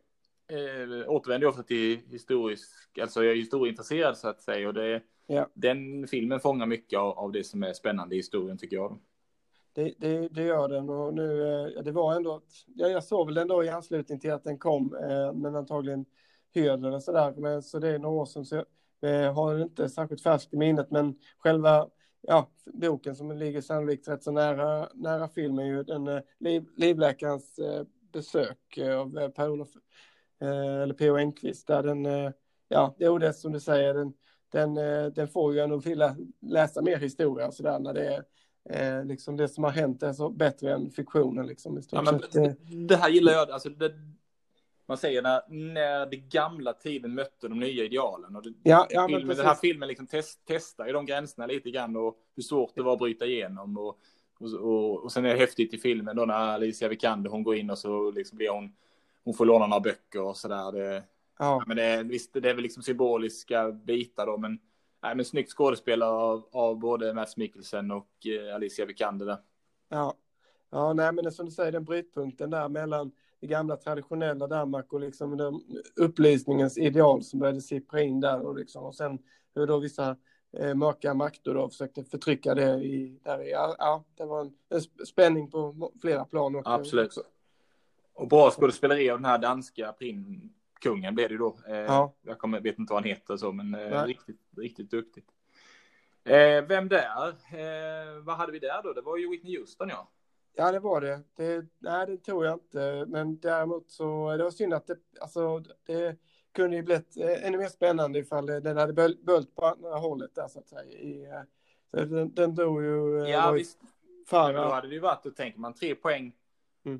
eh, återvänder ofta till historisk, alltså jag är historieintresserad så att säga, och det, ja. den filmen fångar mycket av, av det som är spännande i historien tycker jag. Det, det, det gör den, och nu, ja, det var ändå, ja, jag såg väl den då i anslutning till att den kom, eh, men antagligen hyrde den sådär, men så det är några år sedan, så jag eh, har inte särskilt färskt i minnet, men själva, ja, boken som ligger sannolikt rätt så nära, nära filmen, ju den eh, liv, livläkarens eh, besök eh, av eh, Per-Olof, eh, eller P O Enquist, där den, eh, ja, det är det som du säger, den, den, eh, den får ju ändå vilja läsa mer historia och sådär, när det är Eh, liksom det som har hänt är så bättre än fiktionen liksom, i stort ja, men, sett. Eh. Det här gillar jag, alltså det, man säger när, när det gamla tiden mötte de nya idealen, och det, ja, ja, filmen, den här filmen liksom test, testar ju de gränserna lite grann och hur svårt det var att bryta igenom, och, och, och, och sen är det häftigt i filmen då när Alicia Vikander, hon går in och så liksom blir hon, hon får låna några böcker och sådär. Det, ja. Ja, men det, visst, det är väl liksom symboliska bitar då, men nej, men snyggt skådespelare av, av både Mads Mikkelsen och eh, Alicia Vikander där. Ja, ja, nej, men det som du säger, den brytpunkten där mellan det gamla traditionella Danmark och liksom den upplysningens ideal som började sippra in där, och liksom, och sen hur då vissa eh, mörka makter då försökte förtrycka det i, där i, ja, ja, det var en, en spänning på flera plan. Och, absolut. Också. Och bra skådespeleri av den här danska prin kungen blev det då. Eh, ja. Jag kommer, vet inte vad han heter så, men eh, riktigt, riktigt duktigt. Eh, vem där? Eh, vad hade vi där då? Det var ju Whitney Houston, ja. Ja, det var det. det. Nej, det tror jag inte. Men däremot så, det var synd att det, alltså, det kunde ju blivit eh, ännu mer spännande ifall den hade böl, bölt på andra hållet där, så att säga. I, så den, den drog ju... Ja, visst. Fan, då hade det ju varit, då tänker man tre poäng. Mm.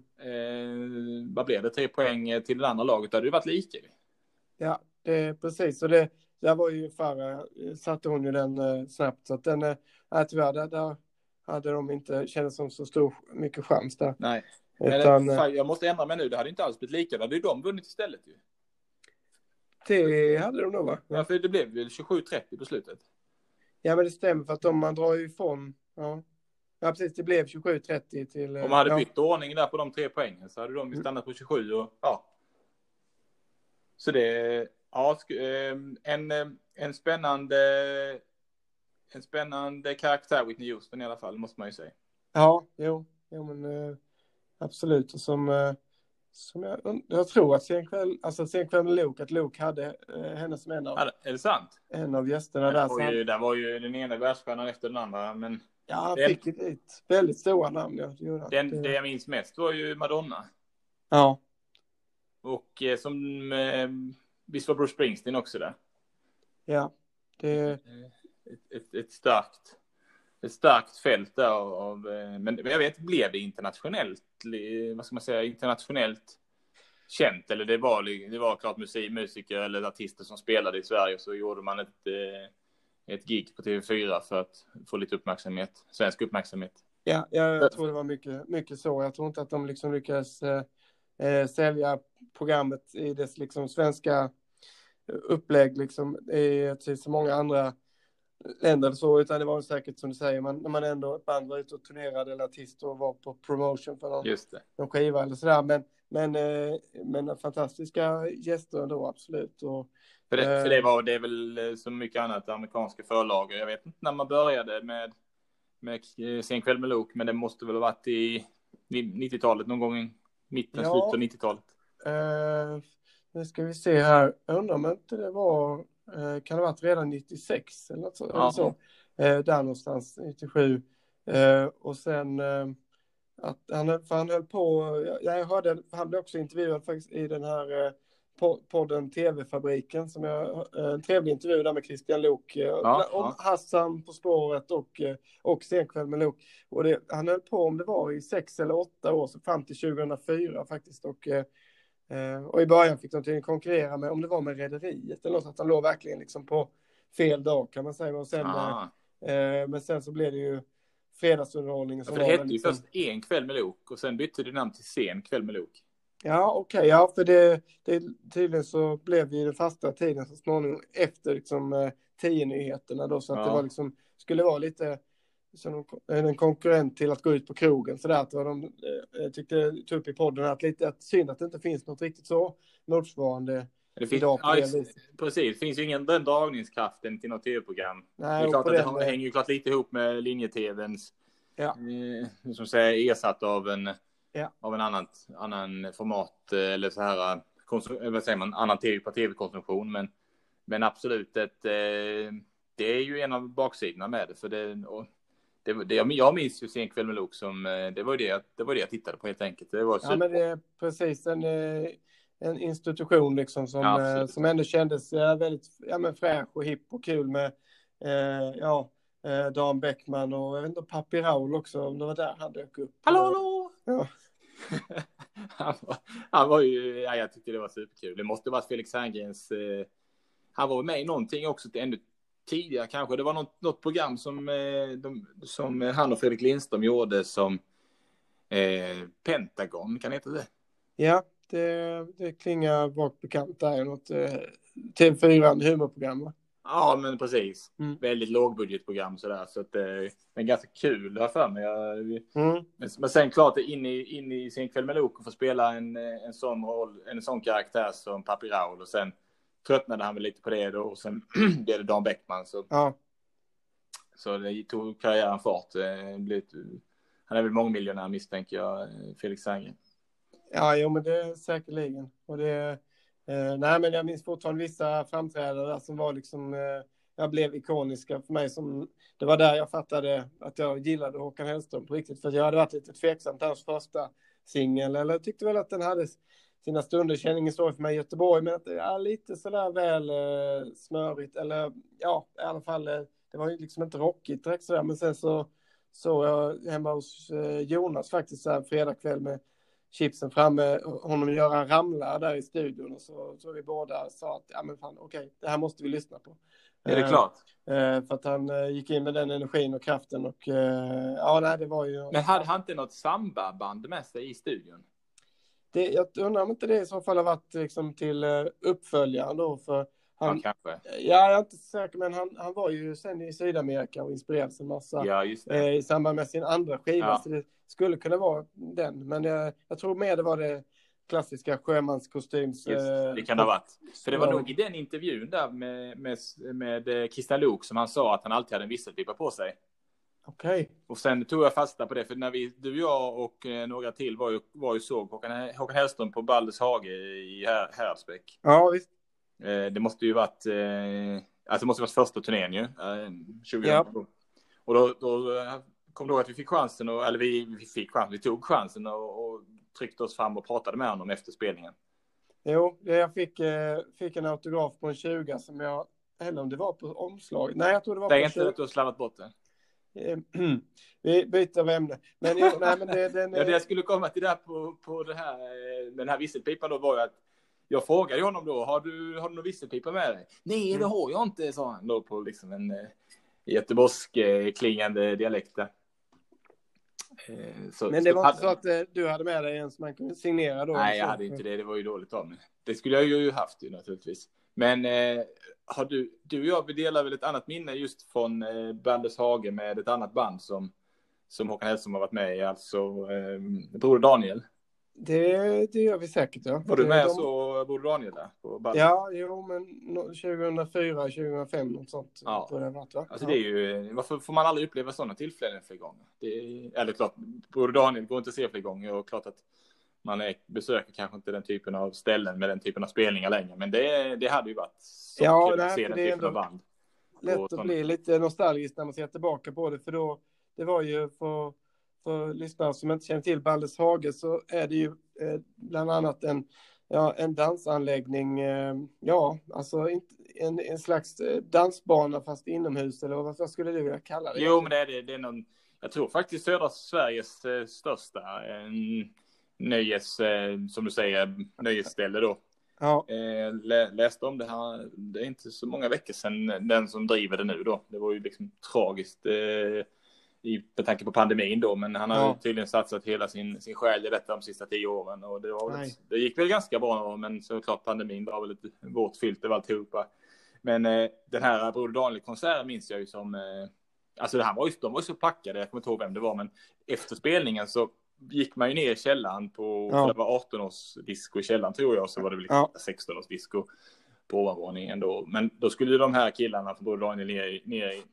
Eh, vad blev det? Tre poäng till det andra laget. Det hade ju varit lika. Ja, det är precis. Och det, där var ju Farah, satte hon ju den eh, snabbt. Så att den, eh, tyvärr, där, där hade de inte känts som så stor, mycket chans där. Nej, utan, men fan, jag måste ändra mig nu. Det hade inte alls blivit lika. Då hade ju de vunnit istället ju. Det hade de nog, va? Ja, för det blev väl tjugosju trettio på slutet. Ja, men det stämmer, för att de, man drar ju ifrån, ja. Ja, precis, det blev tjugosju trettio till... Om man hade ja. bytt ordning där på de tre poängen så hade de ju stannat på tjugosju och ja. Så det, ja, en, en spännande en spännande karaktär Whitney Houston i alla fall, måste man ju säga. Ja, jo, jo men absolut. Och som, som jag, jag tror att sen kväll, alltså sen kväll med Luke, att Luke hade henne som en av... Ja, är det sant? En av gästerna där. Där var ju, där var ju den ena världsstjärnan efter den andra, men... Ja, han den, fick ett väldigt stora namn. Ja. Den, det jag minns mest var ju Madonna. Ja. Och eh, som... Eh, visst var Bruce Springsteen också där? Ja. Det... Ett, ett, ett starkt... Ett starkt fält där av... Men jag vet, blev det internationellt... Vad ska man säga? Internationellt känt? Eller det var, det var klart musik, musiker eller artister som spelade i Sverige, så gjorde man ett... ett gig på T V fyra för att få lite uppmärksamhet, svensk uppmärksamhet. Ja, jag, jag tror det var mycket, mycket så. Jag tror inte att de liksom lyckades eh, sälja programmet i dess liksom svenska upplägg liksom, i, till så många andra länder så, utan det var säkert som du säger, man, när man ändå ett band var ute och turnerade eller artist och var på promotion för någon, Just det. någon skiva eller sådär, men, men, eh, men fantastiska gäster ändå, absolut. Och För det, för det var det är väl så mycket annat amerikanska förlagar. Jag vet inte när man började med med eh, Sen kväll med Lok, men det måste väl ha varit i nittiotalet någon gång, i mitten, Ja. slutet av nittiotalet. Eh, nu ska vi se här. Jag undrar om inte det var, eh, kan det ha varit redan nittiosex eller något så, Ja. eller så. Eh, där någonstans, nittiosju. Eh, och sen eh, att han, för han höll på, jag, jag hörde, han blev också intervjuad faktiskt i den här eh, podden T V-fabriken, som jag, en trevlig intervju där med Christian Lok, Ja, om ja. Hassan På spåret och, och Sen kväll med Lok. Och det, han höll på, om det var i sex eller åtta år, så fram till tjugohundrafyra faktiskt. Och, och i början fick de tydligen konkurrera med, om det var med Rederiet eller något, att han låg verkligen liksom på fel dag kan man säga. Och sen, Ah. eh, men sen så blev det ju fredagsunderhållningen. Ja, för det hette ju liksom först En kväll med Lok och sen bytte det namn till Sen kväll med Lok. Ja, okej. Okay, ja, för det, det tydligen så blev det ju den fasta tiden så småningom efter liksom eh, tio nyheterna då, så att Ja. det var liksom, skulle vara lite som en konkurrent till att gå ut på krogen, så där att de eh, tyckte, tog upp i podden att lite att synd att det inte finns något riktigt så motsvarande det finns, idag på ja, det viset. Precis, det finns ju ingen den dragningskraften till något tv-program. Nej, det är klart att den, det hänger ju klart lite ihop med linje-tvns, ja. eh, som säger ersatt av en Ja. av en annan, annan format eller så här, konsum- vad säger man, annan tv på tv-konsumtion, men, men absolut ett, eh, det är ju en av baksidorna med det, för det, och det, det jag minns ju Sen kväll med Lok som, det var ju det, det var det jag tittade på helt enkelt. Det var ja, men det är precis en, en institution liksom som, ja, som ändå kändes väldigt, ja, men fräsch och hipp och kul med eh, ja, Dan Bäckman och jag vet inte, Papi Raul också, om det var där han dök upp. Hallå, hallå! Ja. han, var, han var ju, ja, jag tyckte det var superkul. Det måste varit Felix Herngrens, eh, han var med i någonting också ännu tidigare kanske. Det var något, något program som, eh, de, som han och Fredrik Lindström gjorde som eh, Pentagon, kan det heta det? Ja, det, det klingar vagt bekant där, något eh, T V fyra humorprogram, va? Ja, men precis. Mm. Väldigt lågbudgetprogram sådär, så att det är ganska kul här för mig. Jag, mm. men, men sen klart, in i, in i Sen kväll med Lok och få spela en, en sån roll, en sån karaktär som Papi Raul, och sen tröttnade han väl lite på det då, och sen blev det Dan Bäckman, så, ja. så det tog karriären fart. Han är väl mångmiljonär, misstänker jag, Felix Herngren. Ja, jo, men det är säkerligen. Och det Eh, nej, men jag minns fortfarande vissa framträdare som var liksom, eh, jag blev ikoniska för mig. Som, det var där jag fattade att jag gillade Håkan Hellström på riktigt. För jag hade varit lite tveksam till hans första singel. Eller tyckte väl att den hade sina stunder. Känner ingen story för mig i Göteborg. Men att det är lite sådär väl eh, smörigt. Eller ja, i alla fall. Eh, det var ju liksom inte rockigt direkt sådär. Men sen så såg jag hemma hos eh, Jonas faktiskt så här fredag kväll med chipsen framme, honom göra en ramla där i studion, och så, så vi båda sa att ja, men fan, okej, det här måste vi lyssna på. Är det eh, klart? Eh, för att han eh, gick in med den energin och kraften, och eh, ja, nej, det var ju... Men hade han inte något samba-band med sig i studion? Det, jag undrar om inte det i så fall har varit liksom till uh, uppföljaren då, för han, ja, kanske. Ja, jag är inte säker, men han, han var ju sen i Sydamerika och inspirerades en massa ja, just det. Eh, i samband med sin andra skiva, ja. Så det skulle kunna vara den, men jag, jag tror mer det var det klassiska sjömanskostyms. Just, det kan det ha varit. För det var nog i den intervjun där med, med, med Christian Lok som han sa att han alltid hade en visselpipa på sig. Okej. Okay. Och sen tog jag fasta på det, för när vi, du, jag och eh, några till var ju, var ju såg Håkan, Håkan Hellström på Balders hage i Här, Häradsbäck. Ja, visst. Eh, det måste ju varit, eh, alltså det måste varit första turnén ju, eh, tjugo ja. Och då, då kom då att vi fick chansen, och, eller vi, vi fick chansen, vi tog chansen och, och tryckte oss fram och pratade med honom efter spelningen. Jo, jag fick, eh, fick en autograf på en tjuga som jag, eller om det var på omslaget. Nej, jag tror det var det på är inte att du har slarvat bort det. Vi byter av ämne. Men, jo, nej, men det, den, ja, det jag skulle komma till där på, på det här, den här visselpipan då var ju att jag frågade honom då, har du, har du någon visselpipa med dig? Nej, det har jag inte, sa han då på liksom en eh, göteborgsk eh, klingande dialekt där. Eh, så, men det var inte så att eh, du hade med dig en som man kunde signera då? Nej, jag hade inte det, det var ju dåligt av mig. Det skulle jag ju haft ju naturligtvis. Men eh, har du, du och jag, vi delar väl ett annat minne just från eh, Balders hage med ett annat band som, som Håkan Hellström har varit med i, alltså eh, Broder Daniel. Det, det gör vi säkert, ja. Var du med de... så, Broder Daniel där? På ja, jo, men tjugohundrafyra, tjugohundrafem, något sånt. Ja. På det varit, va? Alltså ja. det är ju, varför får man aldrig uppleva sådana tillfällen fler gånger? Det är, eller klart, Broder Daniel går inte att se fler gånger och klart att man är, besöker kanske inte den typen av ställen med den typen av spelningar längre, men det, det hade ju varit så ja, kul nej, att se den typen av band. Lätt att bli lite nostalgisk när man ser tillbaka på det, för då, det var ju för, för lyssnare som inte känner till Baldes Hage, så är det ju eh, bland annat en, ja, en dansanläggning, eh, ja, alltså en, en slags dansbana fast inomhus, eller vad, vad skulle du vilja kalla det? Jo, men det är det, det är någon, jag tror faktiskt södra Sveriges eh, största eh, nöjes, eh, som du säger, nöjesställe då. Ja. Eh, lä, läste om det här, det är inte så många veckor sedan, den som driver det nu då. Det var ju liksom tragiskt eh, i, med tanke på pandemin då, men han har ja. tydligen satsat hela sin, sin själ i detta de sista tio åren, och det, var väl, det gick väl ganska bra, men såklart pandemin var väl lite vårt fyllt över alltihopa. Men eh, den här Broder Daniel-konserten minns jag ju som, eh, alltså det här var ju, de var ju så packade, jag kommer inte ihåg vem det var, men efter spelningen så gick man ju ner i källaren på, ja. för det var arton-års disco i källaren tror jag, så var det väl liksom ja. sexton-års disco på ovanvåningen då. Men då skulle de här killarna från Broder Daniel ner, ner i,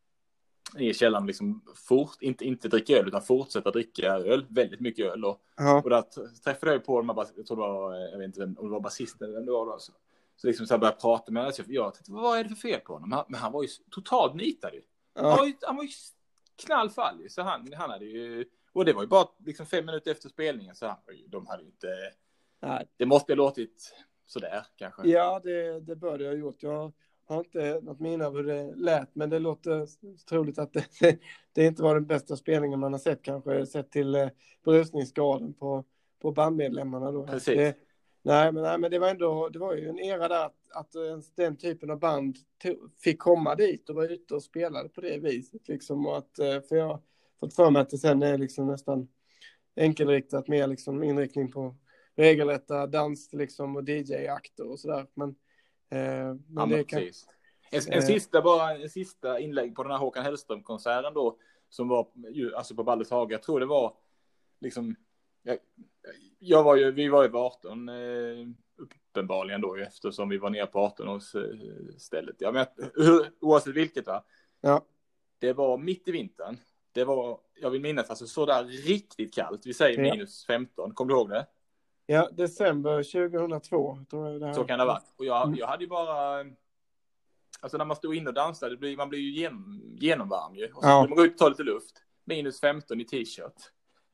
i källaren liksom fort, inte, inte dricka öl utan fortsätta dricka öl, väldigt mycket öl då. Ja. Och där träffade jag på dem, jag tror det var, jag vet inte om det var basisten eller vem det var då, alltså. Så liksom så här började prata med honom. Jag tänkte, vad är det för fel på honom? Men han var ju totalt nitad ju. Ja. Han var ju, han var ju knallfall ju. Så han, han hade ju... Och det var ju bara liksom fem minuter efter spelningen. Så han, de hade ju inte... Nej. Det måste ha låtit sådär kanske. Ja, det, det bör det ha gjort. Jag har inte något minne av hur det lät. Men det låter troligt att det, det, det inte var den bästa spelningen man har sett kanske. Sett till eh, berusningsgraden på, på bandmedlemmarna då. Precis. Det, Nej men, nej, men det var ändå, det var ju en era där att, att den typen av band to, fick komma dit och vara ute och spelade på det viset. Liksom, och att, för jag har fått för mig att det sen är liksom nästan enkelriktat, mer liksom inriktning på regelrätta dans liksom, och D J-akter och sådär. Men, eh, men ja, det men kan... precis. En, en, eh, sista, bara, en sista inlägg på den här Håkan Hellström-konserten då, som var alltså på Baldes Hage. Jag tror det var liksom... Jag, jag var ju, vi var ju på arton eh, uppenbarligen då, eftersom vi var nere på arton års eh, stället. Ja, men hur, oavsett vilket va? Ja. Det var mitt i vintern. Det var, jag vill minnas, alltså sådär riktigt kallt. Vi säger ja. minus femton. Kommer du ihåg det? Ja, december tjugohundratvå. Tror jag det här. Så kan det vara. Och jag, jag hade ju bara... Alltså när man stod in och dansade, det blir, man blir ju genom, genomvarm ju. Och så ja. man gå ut och ta lite luft. minus femton i t-shirt.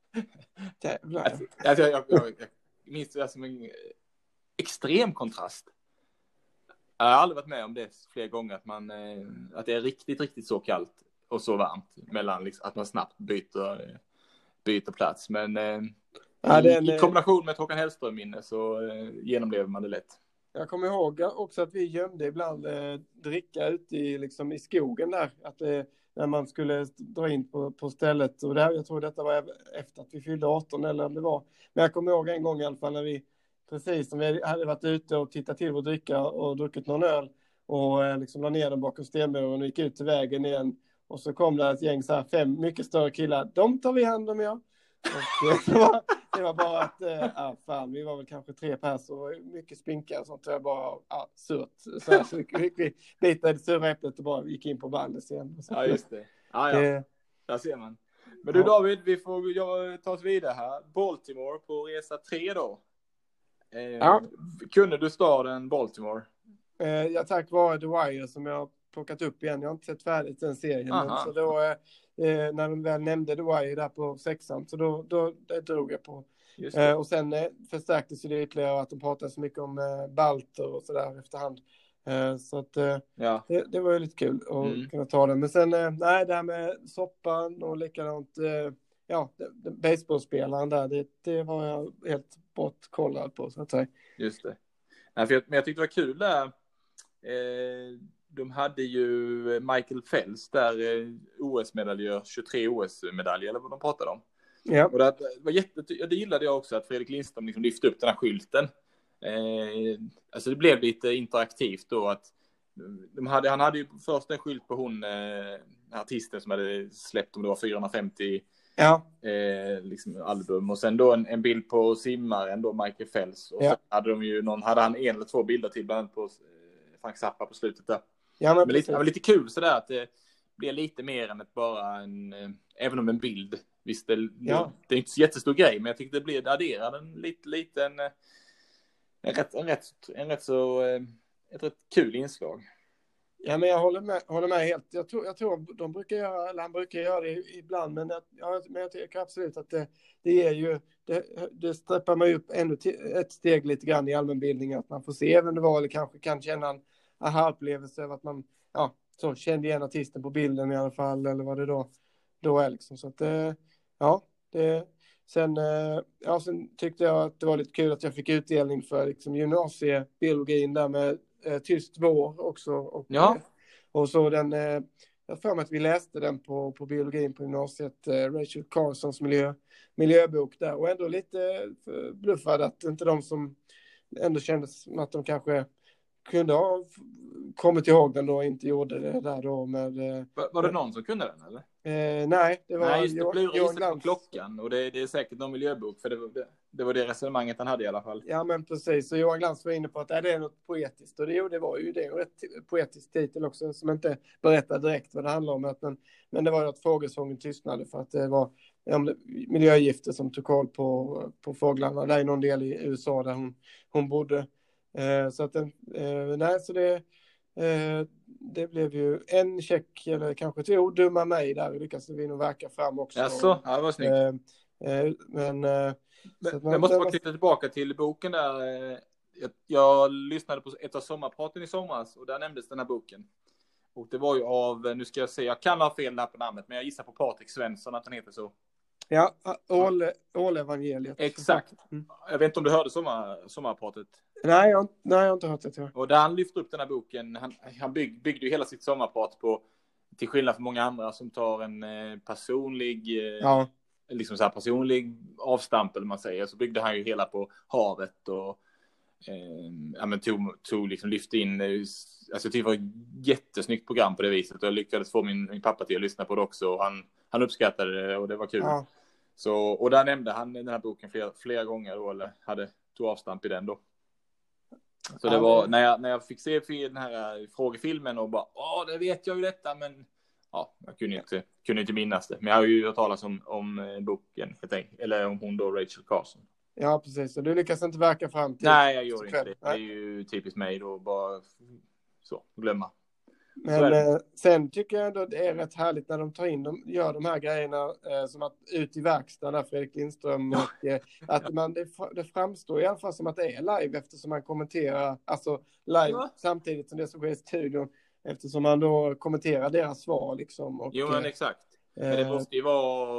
Alltså, alltså, jag, jag, jag, jag minns det som en extrem kontrast. Jag har aldrig varit med om det flera gånger, att, man, att det är riktigt, riktigt så kallt och så varmt mellan liksom, att man snabbt byter, byter plats. Men ja, i, en, i kombination med ett Håkan Hellström-minne så eh, genomlever man det lätt. Jag kommer ihåg också att vi gömde ibland eh, dricka ute i, liksom, i skogen där. Att eh, när man skulle dra in på, på stället. Och där, jag tror detta var efter att vi fyllde arton eller om det var. Men jag kommer ihåg en gång i alla fall när vi, precis som vi hade varit ute och tittat till vår dricka och druckit någon öl. Och eh, liksom la ner den bakom stenmuren och gick ut till vägen igen. Och så kom det ett gäng så här fem mycket större killar. De tar vi hand om, ja. Och det var, det var bara att, äh, ah, fan, vi var väl kanske tre pers och mycket spinka och sånt. Så jag bara, ah, surt. Så, här, så vi, vi bitade det sura äpplet och bara gick in på bandet igen. Så, ja, just det. Ah, ja, det, där ser man. Men du ja. David, vi får jag, ta oss vidare här. Baltimore på resa tre då. Eh, ja. Kunde du staden Baltimore? Eh, ja, tack vare The Wire som jag har plockat upp igen. Jag har inte sett färdigt den serien. Men, så då... Eh, Eh, när de väl nämnde The Wire där på sexan, så då, då det drog jag på. Eh, och sen eh, förstärktes ju det ytterligare att de pratade så mycket om eh, balter och sådär efterhand. Eh, så att eh, ja. det, det var ju lite kul att mm. kunna ta det. Men sen, eh, nej, det här med soppan och likadant, eh, ja, baseballspelaren där, det, det var jag helt bortkollad på, så att säga. Just det. Nej, för jag, men jag tyckte det var kul där. Eh... De hade ju Michael Phelps där, O S-medaljör, tjugotre O S-medaljer eller vad de pratade om. Ja. Och det var jätte, det gillade jag också att Fredrik Lindström liksom lyfte upp den här skylten. Eh, alltså det blev lite interaktivt då att de hade, han hade ju först en skylt på hon, eh, artisten som hade släppt om det var fyrahundrafemtio Ja. Eh, liksom album. Och sen då en, en bild på simmaren då, Michael Phelps. Och Ja. sen hade de ju någon, hade han en eller två bilder till, bland annat på eh, Frank Zappa på slutet där. Ja, men, men lite, men lite kul sådär att det blir lite mer än ett bara en, eh, även om en bild. Visst, det, Ja. det är inte så jättestor grej, men jag tyckte det blir adderad en lite, liten en, en, rätt, en, rätt, en rätt så eh, ett rätt kul inslag. Ja, men jag håller med, håller med helt. Jag tror, jag tror de brukar göra, eller han brukar göra det ibland, men jag, ja, men jag tycker absolut att det, det är ju, det, det steppar man upp ännu ett steg lite grann i allmänbildningen, att man får se vem det var, eller kanske kan känna en aha-upplevelse över att man, ja, så kände igen artisten på bilden i alla fall, eller vad det då, då är liksom. Så att, ja, det, sen, ja, sen tyckte jag att det var lite kul att jag fick utdelning för liksom gymnasiebiologin där med Eh, tyst vår också. Och, ja. eh, och så den, eh, jag får mig att vi läste den på, på biologin på gymnasiet, eh, Rachel Carsons miljö, miljöbok där. Och ändå lite eh, bluffad att inte de som ändå kändes som att de kanske kunde ha kommit ihåg den då, inte gjorde det där då med... Eh, var, var det någon som kunde den eller? Eh, nej, det var nej, just det, Johan Johan Glans. På klockan, och det, det är säkert någon miljöbok, för det var det, det var det resonemanget han hade i alla fall. Ja, men precis, så Johan Glans var inne på att äh, det är något poetiskt, och det, det var ju det, ett poetisk titel också, som inte berättar direkt vad det handlar om, men, men det var ju att fågelsången tystnade för att det var ja, miljögifter som tog koll på, på fåglarna. Det är någon del i U S A där hon, hon bodde. Eh, så att den, eh, nej, så det eh, det blev ju en check, eller kanske två, dumma mig där, lyckades vi nog verka fram också. Jaså, ja, det var snyggt. Eh, eh, men eh, Men, jag måste bara knyta tillbaka till boken där. Jag, jag lyssnade på ett av sommarpraten i somras, och där nämndes den här boken. Och det var ju av, nu ska jag se, jag kan ha fel där på namnet, men jag gissar på Patrik Svensson att den heter så. Ja, Ål-evangeliet. Exakt. Mm. Jag vet inte om du hörde sommar, sommarpratet. Nej jag, nej, jag har inte hört det, tror jag. Och där han lyfter upp den här boken, han, han bygg, byggde ju hela sitt sommarprat på, till skillnad från många andra som tar en eh, personlig... Eh, ja. liksom så här personlig avstampel man säger, så byggde han ju hela på havet och eh, ja, men tog, tog liksom lyfte in, alltså det var ett jättesnyggt program på det viset, och jag lyckades få min, min pappa till att lyssna på det också, och han, han uppskattade det och det var kul. Ja. Så, och där nämnde han den här boken flera, flera gånger då, eller hade tog avstamp i den då. Så det var, när jag, när jag fick se den här frågefilmen och bara, åh, det vet jag ju detta, men ja, jag kunde inte, kunde inte minnas det. Men jag har ju hört talas om, om boken, eller om hon då, Rachel Carson. Ja, precis. Så du lyckas inte verka fram till... Nej, jag gjorde inte det. Det är ju typiskt mig då, bara så, glömma. Men eh, sen tycker jag ändå det är rätt härligt när de tar in, de gör de här grejerna eh, som att ut i verkstaden där, Fredrik Lindström, och eh, att man, det, det framstår i alla fall som att det är live, eftersom man kommenterar, alltså live ja. Samtidigt som det som sker i studion, eftersom man då kommenterar deras svar liksom. Och, jo, men exakt. Eh, men det måste ju vara,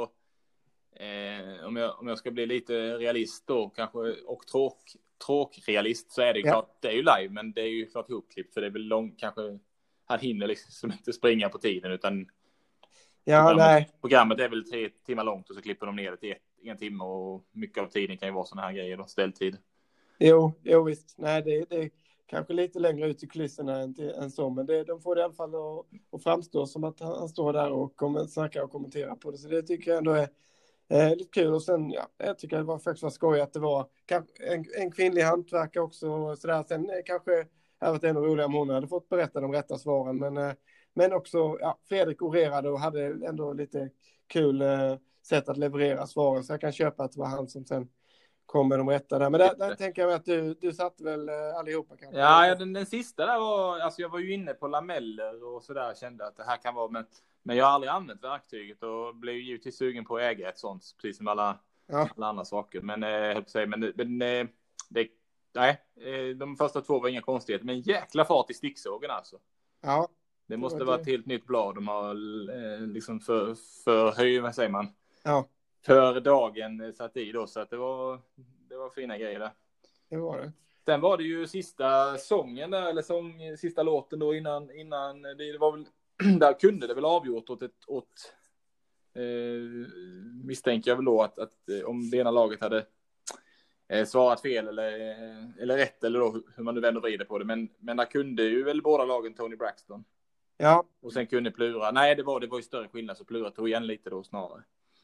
eh, om, jag, om jag ska bli lite realist då, kanske, och tråk, tråkrealist, så är det ju ja. klart, det är ju live, men det är ju klart ihopklippt, för det är väl långt, kanske han hinner liksom inte springa på tiden, utan ja, programmet, nej. programmet är väl tre timmar långt, och så klipper de ner det till ett, en timme, och mycket av tiden kan ju vara sådana här grejer då, ställtid. Jo, jo visst. Nej, det, det är kanske lite längre ut i kulisserna än, till, än så, men det, de får det i alla fall att, att framstå som att han, han står där och kommer, snackar och kommenterar på det, så det tycker jag ändå är eh, lite kul. Och sen, ja, jag tycker det var faktiskt var skoj att det var en, en kvinnlig hantverkare också, och sådär. Sen eh, kanske det hade varit ännu roligare om hon hade fått berätta de rätta svaren, men, eh, men också, ja, Fredrik orerade och hade ändå lite kul eh, sätt att leverera svaren, så jag kan köpa att det var han som sen kom med de rätta där. Men där, där tänker jag att du, du satt väl eh, allihopa kanske? Ja, den, den sista där var, alltså jag var ju inne på lameller och sådär, kände att det här kan vara, men, men jag har aldrig använt verktyget, och blev givetvis sugen på att äga ett sånt, precis som alla, ja. alla andra saker. Men, eh, säga, men, men eh, det, nej, de första två var inga konstigheter, men jäkla fart i sticksågen alltså. Ja. Det måste vara ett helt nytt blad de har eh, liksom för, för höj, vad säger man? Ja. För dagen satt i då, så att det var, det var fina grejer där. Det var det. Sen var det ju sista sången där, eller sång, sista låten då innan, innan det var väl, där kunde det väl avgjort åt ett, åt, eh, misstänker jag väl då att, att om det ena laget hade eh, svarat fel eller, eller rätt, eller då hur man nu vänder och vrider på det, men, men där kunde ju väl båda lagen Tony Braxton. Ja. Och sen kunde Plura, nej det var, det var ju större skillnad, så Plura tog igen lite då snarare.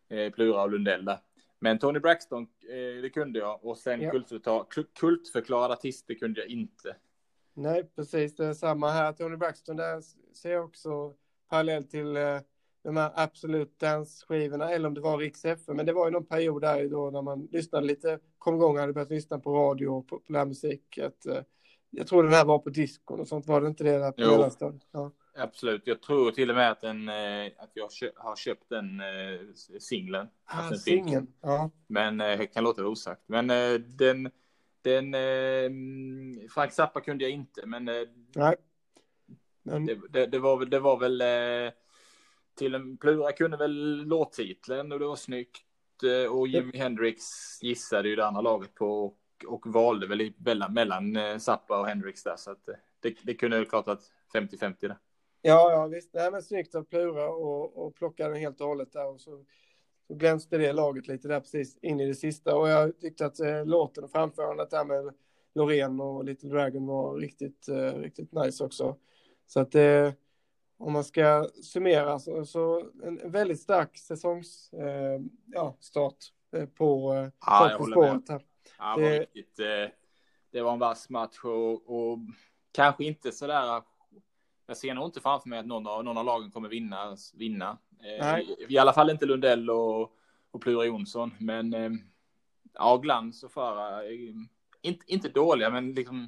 eh, Plura och Lundell där. Men Tony Braxton, eh, det kunde jag. Och sen Ja. kultförklara, kultförklarad artist, det kunde jag inte. Nej, precis. Det är samma här. Tony Braxton, där ser jag också parallell till eh, de här Absolut Dance-skivorna, eller om det var Rix F M. Men det var ju någon period där då när man lyssnade lite, kom igång och hade börjat lyssna på radio och populärmusik. Att, eh, jag tror den här var på diskon och sånt, var det inte det där på mellanstadiet? Ja. Absolut, jag tror till och med att, den, eh, att jag kö- har köpt den eh, singeln. Ah, singeln, ja. Men eh, jag kan låta det osagt. Men eh, den, den eh, Frank Zappa kunde jag inte, men, eh, Nej. men... Det, det, det, var, det var väl eh, till en Plura kunde väl låttiteln och det var snyggt. Eh, och Jimi ja. Hendrix gissade ju det andra laget på och, och valde väl i, mellan, mellan eh, Zappa och Hendrix där. Så att, eh, det, det kunde väl klart att femtio femtio där. Ja, ja visst. Det här med snyggt av Plura och, och plocka den helt och hållet där. Och så, så glänste det laget lite där precis in i det sista. Och jag tyckte att eh, låten och framförandet där med Loreen och Little Dragon var riktigt, eh, riktigt nice också. Så att eh, om man ska summera så, så en väldigt stark säsongs eh, ja, start eh, på, eh, ja, på spåret här. Ja, det, var riktigt, eh, det var en vass match och, och kanske inte sådär. Jag ser nog inte framför mig att någon av, någon av lagen kommer vinna. vinna. Eh, i, I alla fall inte Lundell och, och Plura Jonsson. Men eh, ja, Glans och Fara. Eh, inte, inte dåliga, men liksom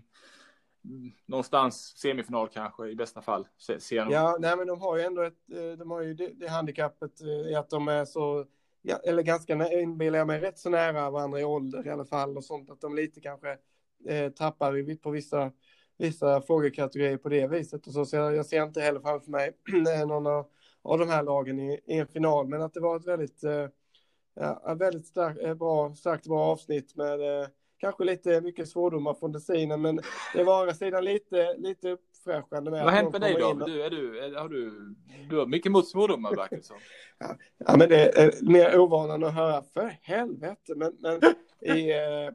någonstans semifinal kanske i bästa fall. Se, ser ja, nej, men de har ju ändå ett, de har ju det, det handikappet i att de är så, ja, eller ganska, inbillar jag mig, rätt så nära varandra i ålder i alla fall och sånt, att de lite kanske eh, tappar på vissa vissa frågekategorier på det viset och så, så jag, jag ser inte heller framför mig någon av, av de här lagen i, i en final, men att det var ett väldigt eh, ja, väldigt stark, bra, starkt bra avsnitt med eh, kanske lite mycket svårdomar från Dessinen, men det var å andra sidan lite, lite uppfräschande med. Vad har hänt med dig då? Och... Du, är du, är, har du, du har mycket mot svårdomar, verkar som. Ja, ja, men det är mer ovanan att höra för helvete, men, men i,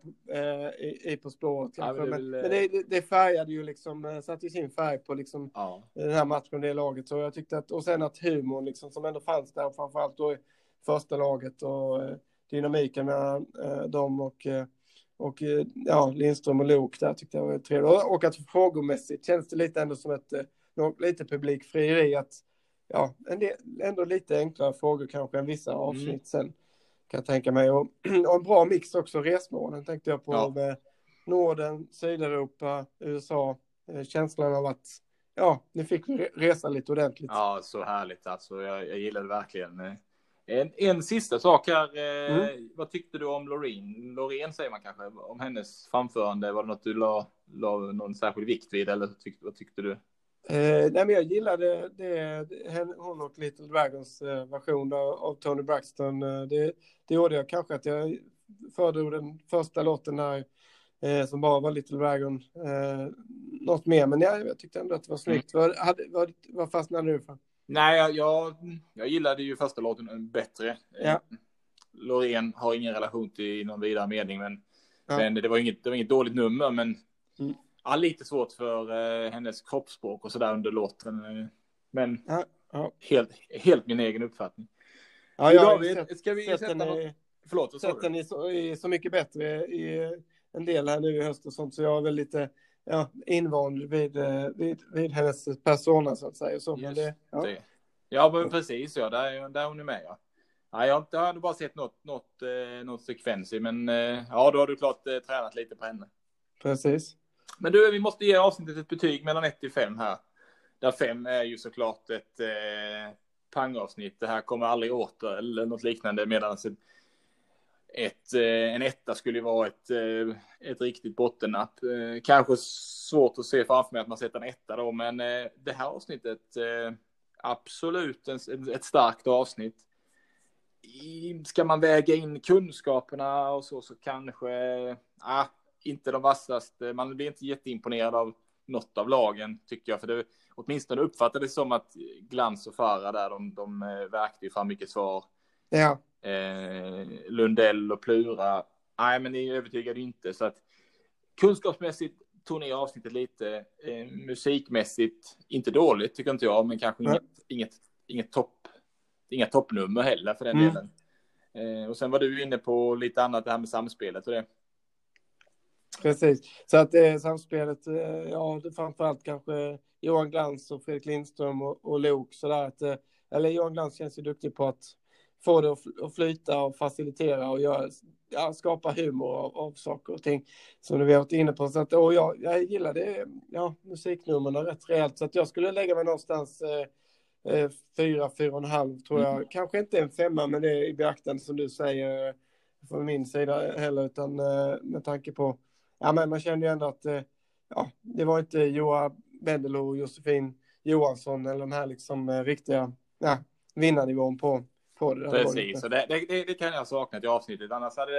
eh, i, i På spåret. Ja, men, väl... men det, det färgade ju liksom, satte ju sin färg på liksom ja. Den här matchen, det laget. Så jag tyckte att, och sen att humorn liksom, som ändå fanns där, framförallt då i första laget och eh, dynamiken mellan eh, dem och eh, och ja, Lindström och Lok där tyckte jag var trevligt. Och att frågomässigt känns det lite ändå som ett något, lite publikfrieri att ja, en del, ändå lite enklare frågor kanske än vissa avsnitt mm. sen kan jag tänka mig. Och, och en bra mix också, resmålen tänkte jag på ja. Med Norden, Sydeuropa, U S A. Känslan av att ja, ni fick resa lite ordentligt. Ja, så härligt alltså. Jag, jag gillar det verkligen. En, en sista sak här. Eh, mm. Vad tyckte du om Loreen? Loreen säger man kanske. Om hennes framförande. Var det något du la, la någon särskild vikt vid? Eller tyck, vad tyckte du? Eh, nej, men jag gillade det, det, hon och Little Dragons eh, version av, av Tony Braxton. Eh, det, det gjorde jag kanske att jag föredrog den första låten här. Eh, som bara var Little Dragon. Eh, något mer. Men ja, jag tyckte ändå att det var snyggt. Mm. Vad, hade, vad, vad fastnade du för? Nej, jag, jag, jag gillade ju första låten bättre. Ja. Loreen har ingen relation till någon vidare mening, men, ja. men det var inget, det var inget dåligt nummer, men mm. ja, lite svårt för uh, hennes kroppsspråk och sådär under låten. Men ja, ja. Helt, helt min egen uppfattning. Ja, jag David, sett, ska vi sätta något? I, Förlåt, sett den i så, i så mycket bättre i en del här nu i höst och sånt, så jag är väl lite ja, invand vid, vid, vid hennes persona så att säga. Så, men det, ja. det. Ja, men precis. Ja, där, där är hon med. Ja. Ja, jag, jag hade bara sett något, något, eh, något sekvens i, men eh, ja, då har du klart eh, tränat lite på henne. Precis. Men du, vi måste ge avsnittet ett betyg mellan ett till fem här. Där fem är ju såklart ett eh, pangavsnitt. Det här kommer aldrig åter eller något liknande, medan ett, ett, eh, en etta skulle ju vara ett, eh, ett riktigt bottennapp. Eh, kanske svårt att se framför mig att man sätter en etta då, men eh, det här avsnittet... Eh, absolut en, ett starkt avsnitt. I, ska man väga in kunskaperna och så, så kanske ah, inte de vassaste. Man blir inte jätteimponerad av något av lagen, tycker jag. För det åtminstone uppfattades som att Glans och Fara där, de, de verkade fram mycket svar. Ja. Eh, Lundell och Plura. Nej, men ni övertygade inte. Så att kunskapsmässigt tog ner avsnittet lite. Eh, musikmässigt inte dåligt tycker inte jag, men kanske inget, mm. inget, inget topp, inga toppnummer heller för den mm. delen. Eh, och sen var du inne på lite annat, det här med samspelet och det. Precis, så att det är samspelet, ja, det framförallt kanske Johan Glans och Fredrik Lindström och, och Lok, sådär att, eller Johan Glans känns ju duktig på att få det att flyta och facilitera och göra, ja, skapa humor av, av saker och ting som du har varit inne på. Så att, och jag, jag gillar det, ja, musiknumren rätt rejält, så att jag skulle lägga mig någonstans eh, fyra, fyra och en halv tror jag. Mm. Kanske inte en femma, men det är i beaktande som du säger från min sida heller, utan eh, med tanke på, ja, men man kände ju ändå att eh, ja, det var inte Joa Bendelo och Josefin Johansson eller de här liksom eh, riktiga, ja, vinnarnivån på på det. Precis, så det, det, det kan jag sakna i avsnittet. Annars hade,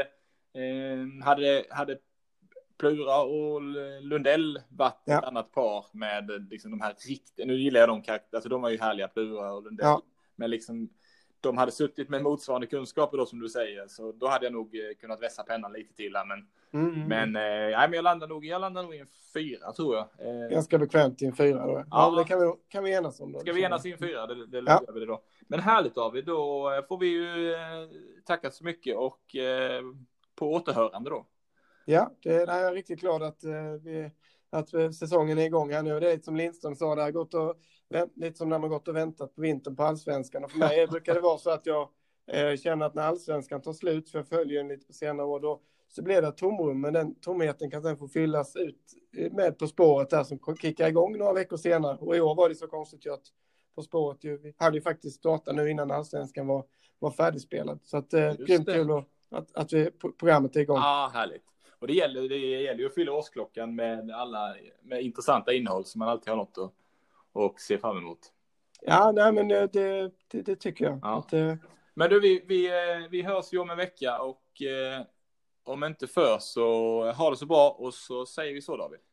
eh, hade, hade Plura och Lundell varit ja. ett annat par med liksom de här riktiga, nu gillar jag de karaktärer, alltså de var ju härliga, Plura och Lundell, ja. men liksom de hade suttit med motsvarande kunskaper då, som du säger, så då hade jag nog kunnat vässa pennan lite till här, men mm, mm. men, eh, nej, men jag landar nog jag landar nog i en fyra, tror jag. Eh, Ganska bekvämt i en fyra då. Ja, ja, det kan vi, kan vi enas om då. Ska vi enas i en fyra, det, det ja. vi det då. Men härligt, David, då får vi ju eh, tacka så mycket och eh, på återhörande då. Ja, det är jag riktigt glad att, eh, vi, att säsongen är igång här nu. Det är som Lindström sa, det har gått och lite som när man gått och väntat på vintern på allsvenskan. Och för mig brukar det vara så att jag eh, känner att när allsvenskan tar slut, för jag följer den lite på senare år, då så blir det tomrum. Men den tomheten kan sen få fyllas ut med På spåret där som kickar igång några veckor senare. Och i år var det så konstigt ju att På spåret ju, vi hade ju faktiskt startat nu innan allsvenskan var, var färdigspelad. Så att eh, grymt kul att, att, att vi, programmet är igång. Ja, härligt. Och det gäller, det gäller ju att fylla årsklockan med alla med intressanta innehåll som man alltid har något att och se fram emot. Ja, nej, men det, det, det tycker jag. Ja. Att, eh... Men du, vi, vi, vi hörs ju om en vecka och eh, om inte för så ha det så bra och så säger vi så, David.